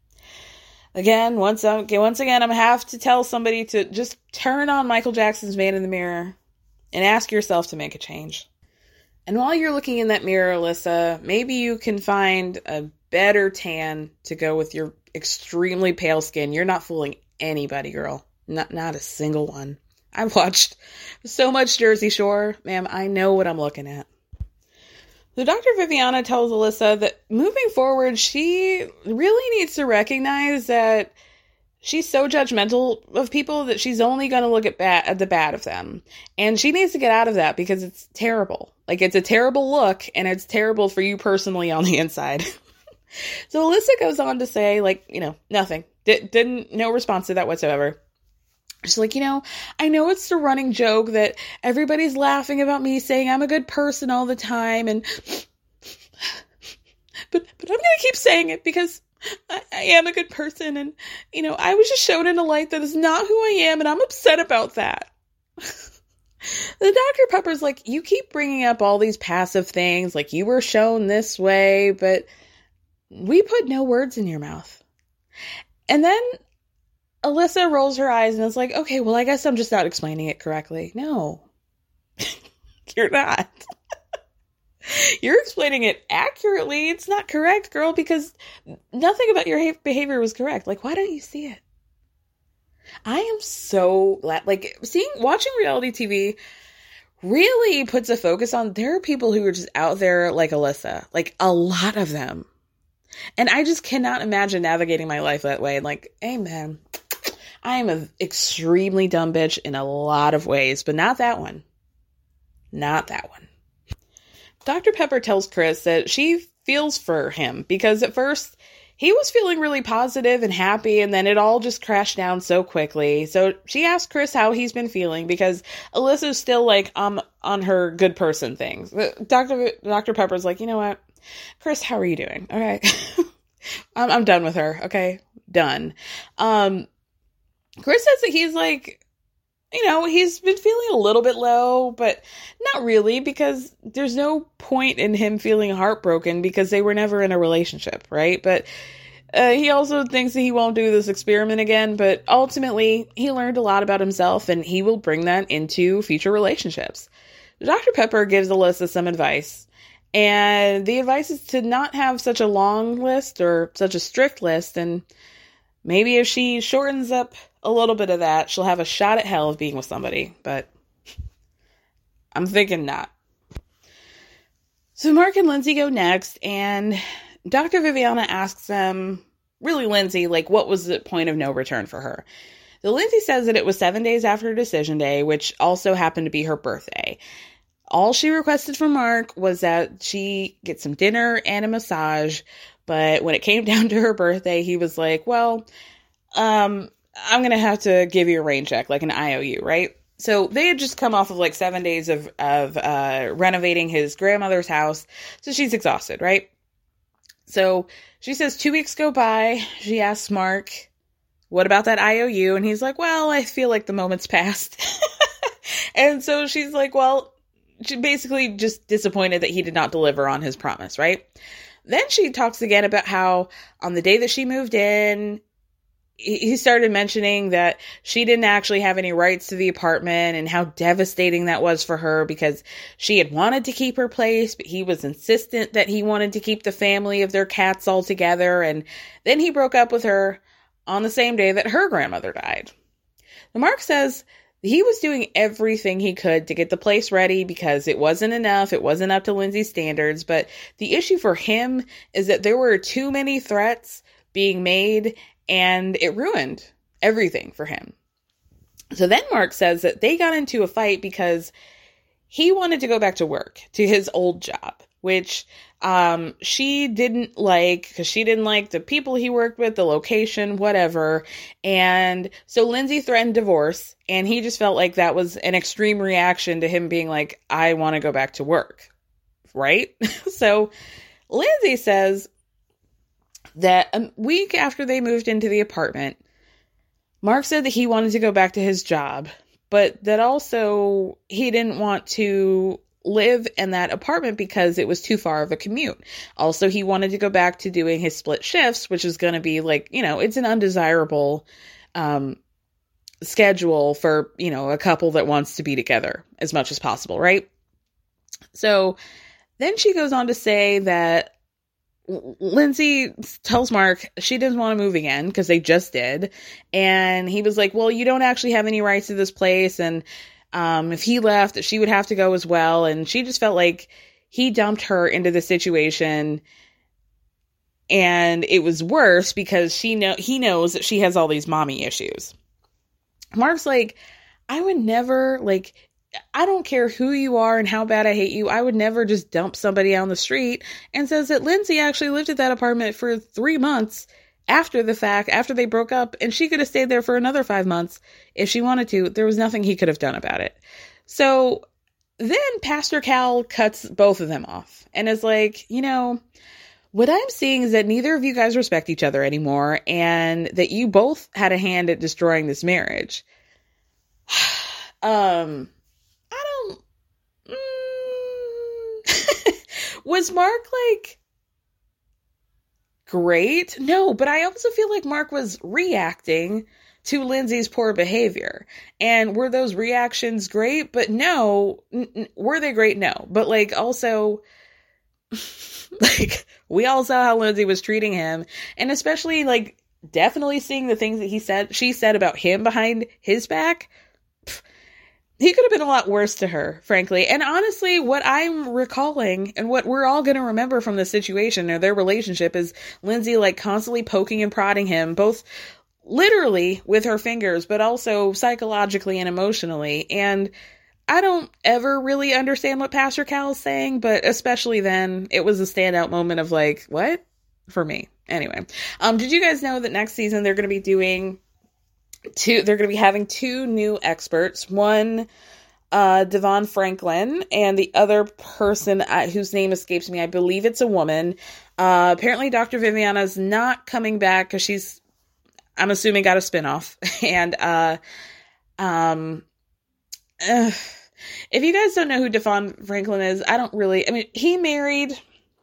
H: Again, once, I'm, once again, I'm going to have to tell somebody to just turn on Michael Jackson's Man in the Mirror and ask yourself to make a change. And while you're looking in that mirror, Alyssa, maybe you can find a better tan to go with your extremely pale skin. You're not fooling anybody, girl. Not, not a single one. I've watched so much Jersey Shore, ma'am. I know what I'm looking at. So Doctor Viviana tells Alyssa that moving forward, she really needs to recognize that she's so judgmental of people that she's only going to look at, bad, at the bad of them. And she needs to get out of that because it's terrible. Like, it's a terrible look, and it's terrible for you personally on the inside. So Alyssa goes on to say, like, you know, nothing. D- didn't, no response to that whatsoever. She's like, you know, I know it's the running joke that everybody's laughing about me saying I'm a good person all the time, and but but I'm going to keep saying it because I, I am a good person, and, you know, I was just shown in a light that is not who I am, and I'm upset about that. The Doctor Pepper's like, you keep bringing up all these passive things, like you were shown this way, but we put no words in your mouth. And then Alyssa rolls her eyes and is like, okay, well, I guess I'm just not explaining it correctly. No, you're not. You're explaining it accurately. It's not correct, girl, because nothing about your behavior was correct. Like, why don't you see it? I am so glad, like, seeing, watching reality T V really puts a focus on, there are people who are just out there like Alyssa, like a lot of them. And I just cannot imagine navigating my life that way. Like, amen. I am an extremely dumb bitch in a lot of ways, but not that one. Not that one. Doctor Pepper tells Chris that she feels for him because at first he was feeling really positive and happy, and then it all just crashed down so quickly. So she asked Chris how he's been feeling because Alyssa's still like um on her good person things. Doctor Doctor Pepper's like, you know what, Chris, how are you doing? Okay, I'm I'm done with her. Okay, done. Um, Chris says that he's like, you know, he's been feeling a little bit low, but not really, because there's no point in him feeling heartbroken because they were never in a relationship, right? But uh, he also thinks that he won't do this experiment again, but ultimately he learned a lot about himself and he will bring that into future relationships. Doctor Pepper gives Alyssa some advice, and the advice is to not have such a long list or such a strict list, and maybe if she shortens up a little bit of that, she'll have a shot at hell of being with somebody, but I'm thinking not. So Mark and Lindsay go next, and Doctor Viviana asks them, really Lindsay, like, what was the point of no return for her? So Lindsay says that it was seven days after decision day, which also happened to be her birthday. All she requested from Mark was that she get some dinner and a massage, but when it came down to her birthday, he was like, well, um, I'm going to have to give you a rain check, like an I O U, right? So they had just come off of like seven days of, of uh, renovating his grandmother's house. So she's exhausted, right? So she says two weeks go by. She asks Mark, what about that I O U? And he's like, well, I feel like the moment's passed. And so she's like, well, she basically just disappointed that he did not deliver on his promise, right? Then she talks again about how on the day that she moved in, he started mentioning that she didn't actually have any rights to the apartment and how devastating that was for her because she had wanted to keep her place, but he was insistent that he wanted to keep the family of their cats all together. And then he broke up with her on the same day that her grandmother died. Now, Mark says he was doing everything he could to get the place ready because it wasn't enough. It wasn't up to Lindsay's standards. But the issue for him is that there were too many threats being made, and it ruined everything for him. So then Mark says that they got into a fight because he wanted to go back to work, to his old job, which um, she didn't like because she didn't like the people he worked with, the location, whatever. And so Lindsay threatened divorce, and he just felt like that was an extreme reaction to him being like, I want to go back to work, right? So Lindsay says that a week after they moved into the apartment, Mark said that he wanted to go back to his job, but that also he didn't want to live in that apartment because it was too far of a commute. Also, he wanted to go back to doing his split shifts, which is going to be like, you know, it's an undesirable um, schedule for, you know, a couple that wants to be together as much as possible, right? So then she goes on to say that Lindsay tells Mark she doesn't want to move again because they just did. And he was like, well, you don't actually have any rights to this place. And um, if he left, she would have to go as well. And she just felt like he dumped her into the situation. And it was worse because she know he knows that she has all these mommy issues. Mark's like, I would never, like, I don't care who you are and how bad I hate you. I would never just dump somebody on the street. And says that Lindsay actually lived at that apartment for three months after the fact, after they broke up, and she could have stayed there for another five months if she wanted to. There was nothing he could have done about it. So then Pastor Cal cuts both of them off and is like, you know, what I'm seeing is that neither of you guys respect each other anymore and that you both had a hand at destroying this marriage. um... Was Mark, like, great? No, but I also feel like Mark was reacting to Lindsay's poor behavior. And were those reactions great? But no. N- were they great? No. But, like, also, Like, we all saw how Lindsay was treating him, and especially, like, definitely seeing the things that he said, she said about him behind his back. Pff, he could have been a lot worse to her, frankly. And honestly, what I'm recalling and what we're all going to remember from this situation or their relationship is Lindsay, like, constantly poking and prodding him, both literally with her fingers, but also psychologically and emotionally. And I don't ever really understand what Pastor Cal is saying, but especially then, it was a standout moment of like, what? For me. Anyway, um, did you guys know that next season they're going to be doing two, they're going to be having two new experts, one, uh, Devon Franklin, and the other person uh, whose name escapes me. I believe it's a woman. Uh, apparently Doctor Viviana's not coming back because she's, I'm assuming, got a spinoff. and, uh, um, uh, if you guys don't know who Devon Franklin is, I don't really, I mean, he married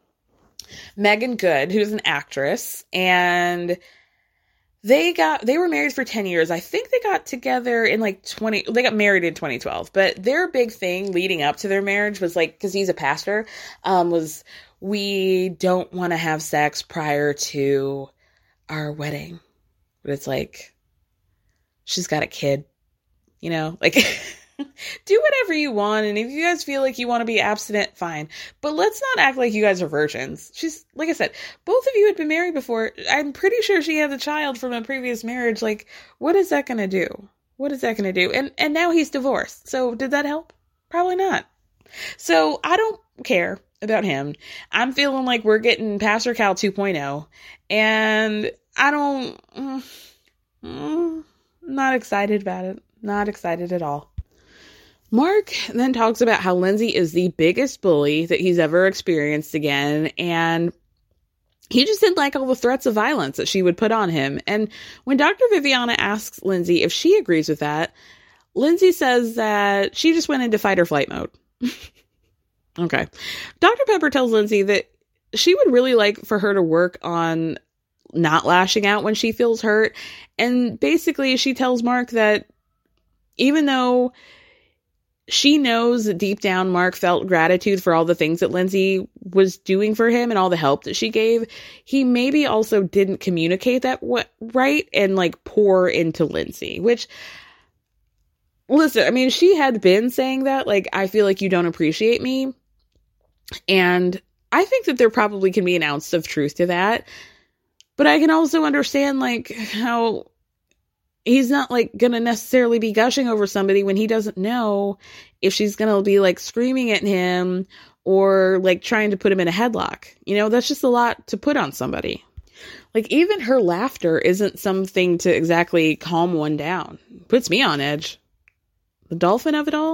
H: Megan Good, who's an actress, and they got, they were married for ten years. I think they got together in like twenty, they got married in twenty twelve, but their big thing leading up to their marriage was like, cause he's a pastor, um, was we don't want to have sex prior to our wedding. But it's like, she's got a kid, you know, like, do whatever you want, and if you guys feel like you want to be abstinent, fine. But let's not act like you guys are virgins. She's, like I said, both of you had been married before. I'm pretty sure she had a child from a previous marriage. Like, what is that going to do? What is that going to do? And and now he's divorced. So did that help? Probably not. So I don't care about him. I'm feeling like we're getting Pastor Cal two point oh, and I don't, mm, mm, not excited about it. Not excited at all. Mark then talks about how Lindsay is the biggest bully that he's ever experienced again, and he just didn't like all the threats of violence that she would put on him. And when Doctor Viviana asks Lindsay if she agrees with that, Lindsay says that she just went into fight or flight mode. Okay. Doctor Pepper tells Lindsay that she would really like for her to work on not lashing out when she feels hurt. And basically she tells Mark that even though she knows that deep down Mark felt gratitude for all the things that Lindsay was doing for him and all the help that she gave, he maybe also didn't communicate that w- right and like pour into Lindsay, which, listen, I mean, she had been saying that, like, I feel like you don't appreciate me. And I think that there probably can be an ounce of truth to that. But I can also understand, like, how he's not, like, gonna necessarily be gushing over somebody when he doesn't know if she's gonna be, like, screaming at him or, like, trying to put him in a headlock. You know, that's just a lot to put on somebody. Like, even her laughter isn't something to exactly calm one down. Puts me on edge. The dolphin of it all?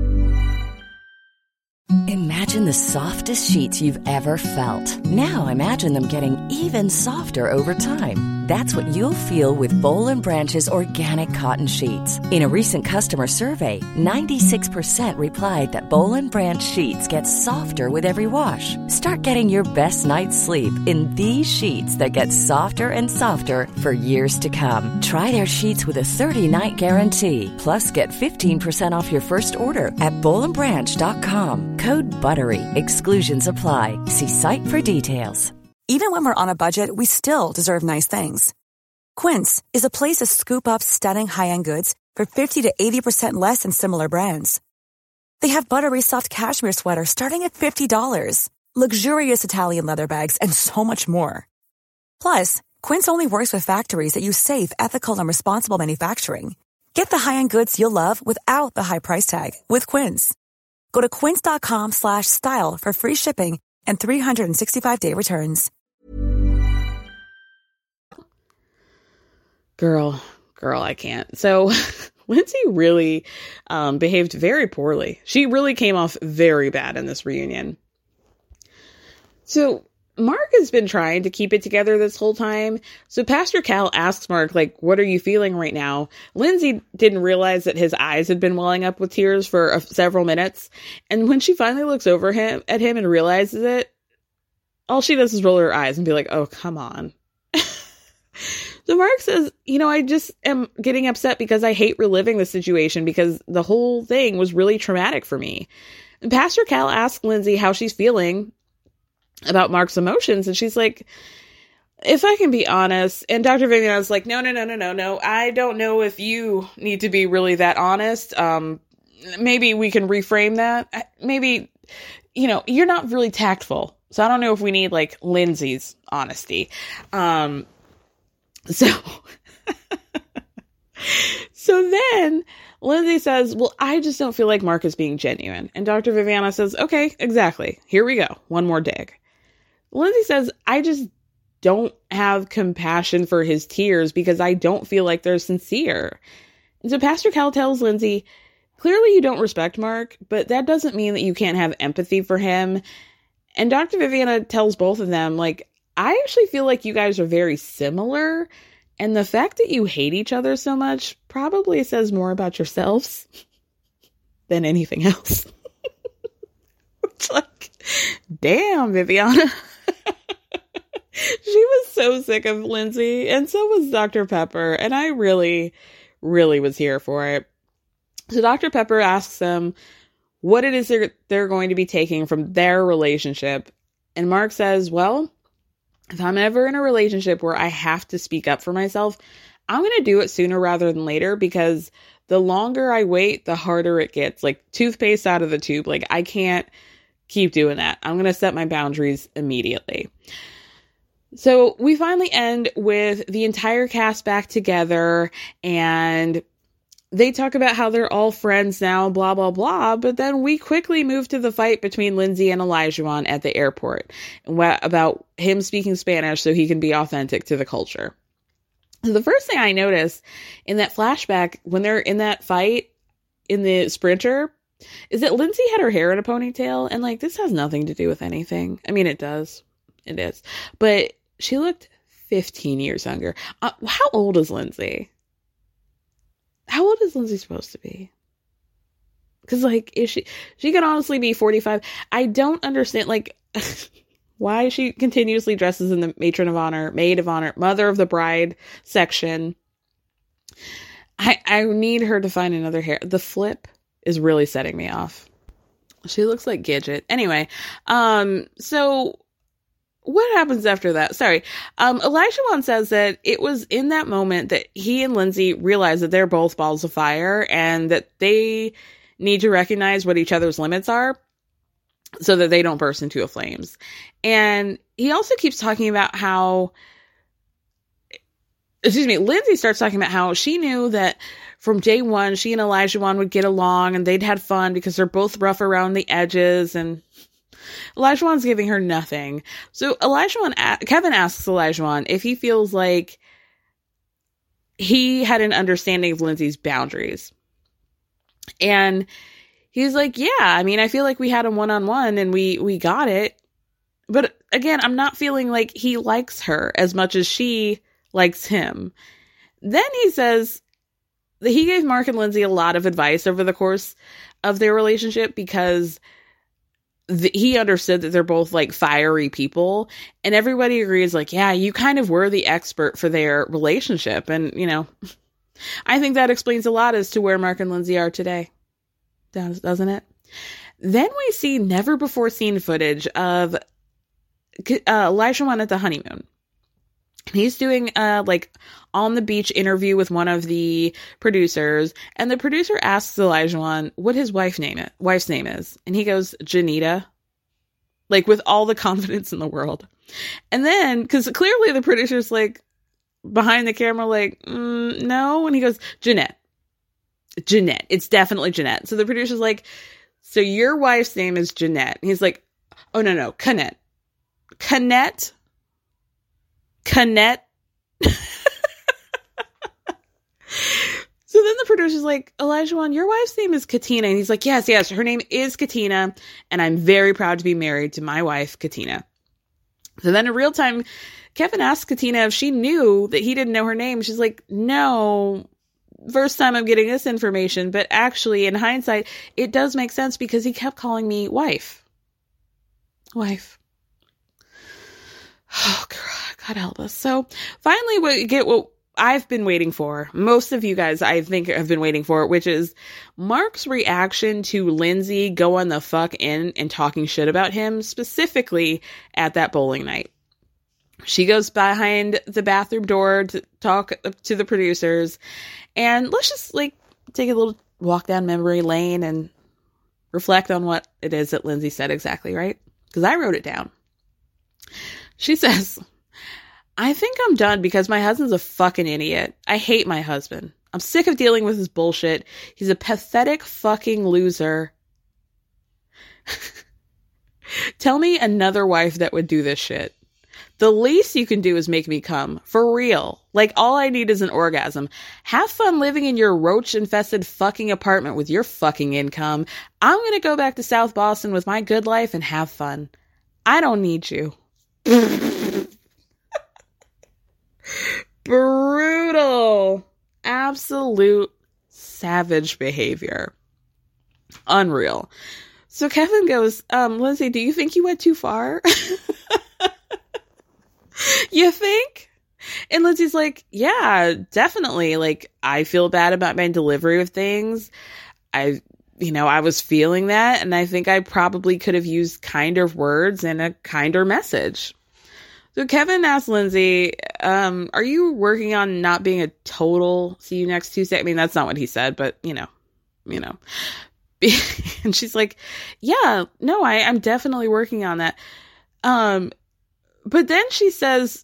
A: Imagine the softest sheets you've ever felt. Now imagine them getting even softer over time. That's what you'll feel with Boll and Branch's organic cotton sheets. In a recent customer survey, ninety-six percent replied that Boll and Branch sheets get softer with every wash. Start getting your best night's sleep in these sheets that get softer and softer for years to come. Try their sheets with a thirty-night guarantee. Plus, get fifteen percent off your first order at boll and branch dot com. Code BUTTERY. Exclusions apply. See site for details.
J: Even when we're on a budget, we still deserve nice things. Quince is a place to scoop up stunning high-end goods for fifty to eighty percent less than similar brands. They have buttery soft cashmere sweaters starting at fifty dollars, luxurious Italian leather bags, and so much more. Plus, Quince only works with factories that use safe, ethical, and responsible manufacturing. Get the high-end goods you'll love without the high price tag with Quince. Go to quince.com slash style for free shipping and three sixty-five day returns.
H: Girl, girl, I can't. So Lindsay really um, behaved very poorly. She really came off very bad in this reunion. So Mark has been trying to keep it together this whole time. So Pastor Cal asks Mark, like, what are you feeling right now? Lindsay didn't realize that his eyes had been welling up with tears for uh, several minutes. And when she finally looks over him at him and realizes it, all she does is roll her eyes and be like, oh, come on. So Mark says, you know, I just am getting upset because I hate reliving the situation because the whole thing was really traumatic for me. And Pastor Cal asks Lindsay how she's feeling. about Mark's emotions. And she's like, if I can be honest, and Doctor Viviana's like, no, no, no, no, no, no. I don't know if you need to be really that honest. Um, maybe we can reframe that. Maybe, you know, you're not really tactful. So I don't know if we need like Lindsay's honesty. Um, so, so then Lindsay says, well, I just don't feel like Mark is being genuine. And Doctor Viviana says, okay, exactly. Here we go. One more dig. Lindsay says, I just don't have compassion for his tears because I don't feel like they're sincere. And so Pastor Cal tells Lindsay, clearly you don't respect Mark, but that doesn't mean that you can't have empathy for him. And Doctor Viviana tells both of them, like, I actually feel like you guys are very similar. And the fact that you hate each other so much probably says more about yourselves than anything else. It's like, damn, Viviana. She was so sick of Lindsay, and so was Doctor Pepper, and I really, really was here for it. So Doctor Pepper asks them what it is they're, they're going to be taking from their relationship, and Mark says, well, if I'm ever in a relationship where I have to speak up for myself, I'm going to do it sooner rather than later, because the longer I wait, the harder it gets. Like toothpaste out of the tube. Like, I can't keep doing that. I'm going to set my boundaries immediately. So we finally end with the entire cast back together, and they talk about how they're all friends now, blah, blah, blah. But then we quickly move to the fight between Lindsay and Elijah at the airport, and wh- about him speaking Spanish so he can be authentic to the culture. So the first thing I noticed in that flashback when they're in that fight in the Sprinter is that Lindsay had her hair in a ponytail, and like, this has nothing to do with anything. I mean, it does. It is. But she looked fifteen years younger. Uh, how old is Lindsay? How old is Lindsay supposed to be? Because, like, is she, she could honestly be forty-five. I don't understand, like, why she continuously dresses in the matron of honor, maid of honor, mother of the bride section. I, I need her to find another hair. The flip is really setting me off. She looks like Gidget. Anyway, um, so what happens after that? Sorry. Um, Elijah Wan says that it was in that moment that he and Lindsay realized that they're both balls of fire and that they need to recognize what each other's limits are so that they don't burst into a flames. And he also keeps talking about how, excuse me, Lindsay starts talking about how she knew that from day one, she and Elijah Wan would get along and they'd had fun because they're both rough around the edges, and Elijah Wan's giving her nothing. So Elijah Wan, Kevin asks Elijah Wan if he feels like he had an understanding of Lindsay's boundaries. And he's like, yeah, I mean, I feel like we had a one-on-one and we, we got it. But again, I'm not feeling like he likes her as much as she likes him. Then he says that he gave Mark and Lindsay a lot of advice over the course of their relationship because th- he understood that they're both like fiery people, and everybody agrees like, yeah, you kind of were the expert for their relationship. And, you know, I think that explains a lot as to where Mark and Lindsay are today, doesn't it? Then we see never before seen footage of uh, Elijah Wan at the honeymoon. He's doing uh like on the beach interview with one of the producers, and the producer asks Elijah Wan what his wife name it, wife's name is, and he goes, Janita, like with all the confidence in the world. And then, because clearly the producer's like behind the camera, like mm, no, and he goes, Jeanette, Jeanette, it's definitely Jeanette. So the producer's like, so your wife's name is Jeanette. And he's like, oh no no, Canette, Canette. Canette. So then the producer's like, Elijah Wan, your wife's name is Katina. And he's like, yes, yes, her name is Katina. And I'm very proud to be married to my wife, Katina. So then in real time, Kevin asks Katina if she knew that he didn't know her name. She's like, no, first time I'm getting this information. But actually, in hindsight, it does make sense because he kept calling me wife. Wife. Oh, God, God help us. So finally we get what I've been waiting for, most of you guys I think have been waiting for, which is Mark's reaction to Lindsay going the fuck in and talking shit about him, specifically at that bowling night. She goes behind the bathroom door to talk to the producers, and let's just like take a little walk down memory lane and reflect on what it is that Lindsay said exactly, right? Because I wrote it down. She says, I think I'm done because my husband's a fucking idiot. I hate my husband. I'm sick of dealing with his bullshit. He's a pathetic fucking loser. Tell me another wife that would do this shit. The least you can do is make me come. For real. Like, all I need is an orgasm. Have fun living in your roach-infested fucking apartment with your fucking income. I'm gonna go back to South Boston with my good life and have fun. I don't need you. Brutal. Absolute savage behavior. Unreal. So Kevin goes, um, Lindsay, do you think you went too far? You think? And Lindsay's like, yeah, definitely. Like, I feel bad about my delivery of things. I, you know, I was feeling that. And I think I probably could have used kinder words and a kinder message. So Kevin asked Lindsay, um, are you working on not being a total see you next Tuesday? I mean, that's not what he said, but you know, you know. And she's like, yeah, no, I, I'm definitely working on that. Um, But then she says,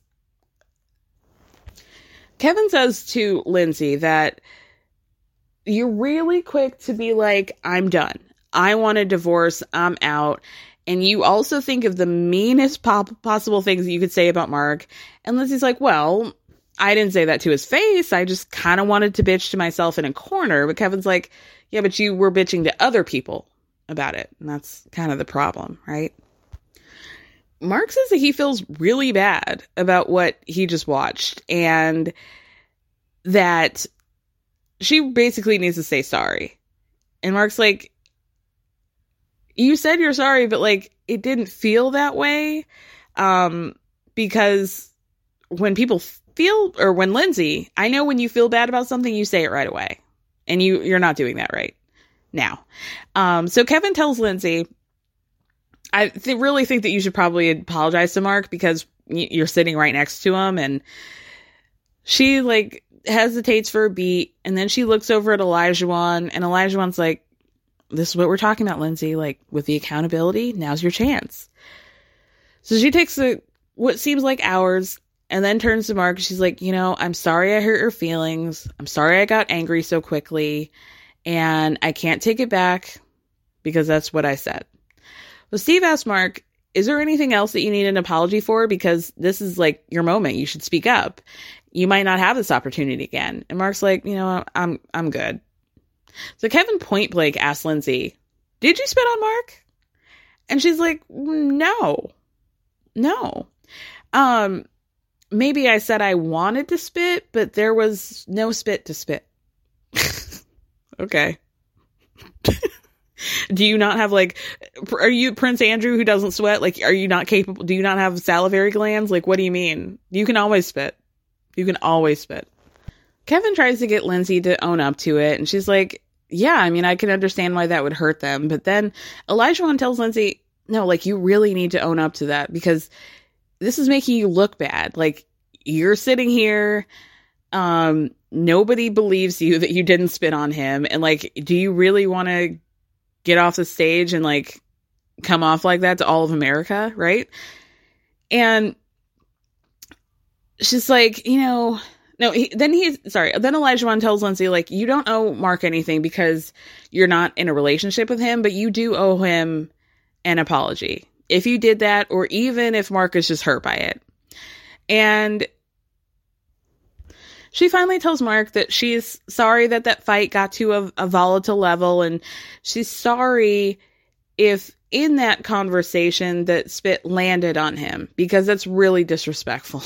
H: Kevin says to Lindsay that you're really quick to be like, I'm done. I want a divorce. I'm out. And you also think of the meanest pop- possible things that you could say about Mark. And Lindsay's like, well, I didn't say that to his face. I just kind of wanted to bitch to myself in a corner. But Kevin's like, yeah, but you were bitching to other people about it. And that's kind of the problem, right? Mark says that he feels really bad about what he just watched and that she basically needs to say sorry. And Mark's like, you said you're sorry, but like, it didn't feel that way. Um, because when people feel, or when Lindsay, I know when you feel bad about something, you say it right away. And you, you're not doing that right now. Um, so Kevin tells Lindsay, I th- really think that you should probably apologize to Mark because y- you're sitting right next to him. And she like hesitates for a beat. And then she looks over at Elijah-Wan, and Elijah-Wan's like, this is what we're talking about, Lindsay. Like, with the accountability, now's your chance. So she takes a, what seems like hours and then turns to Mark. She's like, you know, I'm sorry I hurt your feelings. I'm sorry I got angry so quickly. And I can't take it back because that's what I said. Well, Steve asked Mark, is there anything else that you need an apology for? Because this is like your moment. You should speak up. You might not have this opportunity again. And Mark's like, you know, I'm I'm good. So Kevin point blank asked Lindsay, did you spit on Mark? And she's like, no, no. Um, maybe I said I wanted to spit, but there was no spit to spit. Okay. Do you not have like, are you Prince Andrew who doesn't sweat? Like, are you not capable? Do you not have salivary glands? Like, what do you mean? You can always spit. You can always spit. Kevin tries to get Lindsay to own up to it. And she's like, yeah, I mean, I can understand why that would hurt them. But then Elijah-Wan tells Lindsay, no, like, you really need to own up to that because this is making you look bad. Like, you're sitting here. Um, nobody believes you that you didn't spit on him. And like, do you really want to get off the stage and like come off like that to all of America, right? And she's like, you know, no, he, then he's sorry. Then Elijah-Wan tells Lindsay, like, you don't owe Mark anything because you're not in a relationship with him, but you do owe him an apology. If you did that, or even if Mark is just hurt by it. And she finally tells Mark that she's sorry that that fight got to a, a volatile level, and she's sorry if in that conversation that spit landed on him, because that's really disrespectful.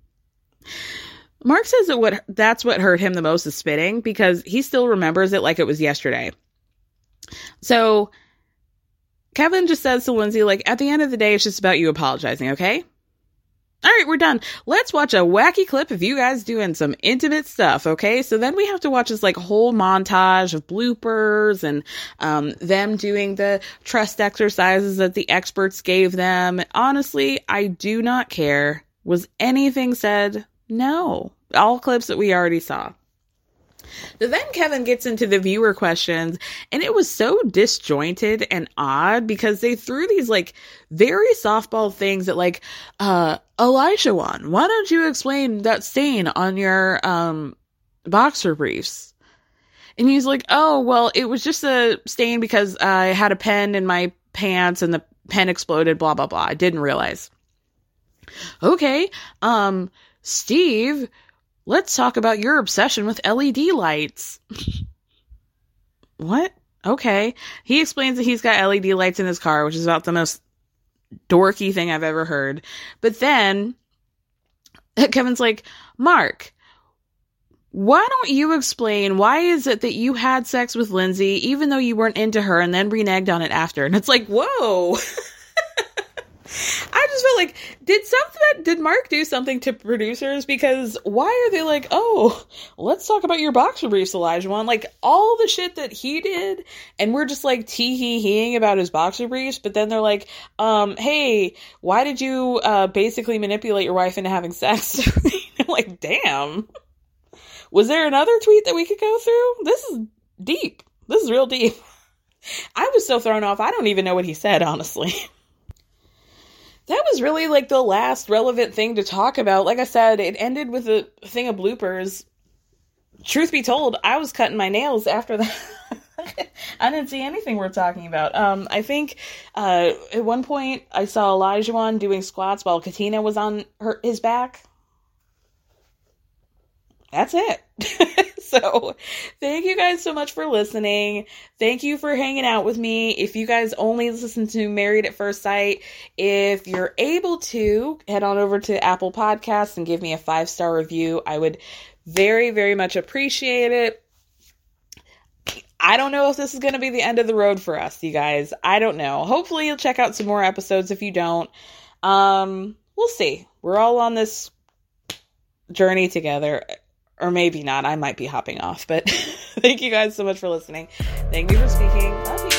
H: Mark says that what that's what hurt him the most is spitting, because he still remembers it like it was yesterday. So Kevin just says to Lindsay, like, at the end of the day, it's just about you apologizing, okay? All right, we're done. Let's watch a wacky clip of you guys doing some intimate stuff, okay? So then we have to watch this like whole montage of bloopers and um, them doing the trust exercises that the experts gave them. Honestly, I do not care. Was anything said? No. All clips that we already saw. So then Kevin gets into the viewer questions, and it was so disjointed and odd because they threw these like very softball things that like, uh, Elijah, why don't you explain that stain on your um boxer briefs? And he's like, oh, well, it was just a stain because I had a pen in my pants and the pen exploded, blah, blah, blah. I didn't realize. Okay, um, Steve, let's talk about your obsession with L E D lights. What? Okay. He explains that he's got L E D lights in his car, which is about the most dorky thing I've ever heard. But then Kevin's like, Mark, why don't you explain why is it that you had sex with Lindsay even though you weren't into her and then reneged on it after? And it's like, whoa. I just felt like, did something, did Mark do something to producers? Because why are they like, oh, let's talk about your boxer briefs, Elijah Wan? Like all the shit that he did, and we're just like tee-hee-heeing about his boxer briefs, but then they're like, um, hey, why did you uh, basically manipulate your wife into having sex? I'm like, damn. Was there another tweet that we could go through? This is deep. This is real deep. I was so thrown off, I don't even know what he said, honestly. That was really like the last relevant thing to talk about. Like I said, it ended with a thing of bloopers. Truth be told, I was cutting my nails after that. I didn't see anything worth talking about. Um, I think uh, at one point I saw Elijah Wan doing squats while Katina was on her his back. That's it. So thank you guys so much for listening. Thank you for hanging out with me. If you guys only listen to Married at First Sight, if you're able to, head on over to Apple Podcasts and give me a five-star review. I would very, very much appreciate it. I don't know if this is going to be the end of the road for us, you guys. I don't know. Hopefully you'll check out some more episodes if you don't. Um, we'll see. We're all on this journey together. Or maybe not. I might be hopping off. But thank you guys so much for listening. Thank you for speaking. Love you.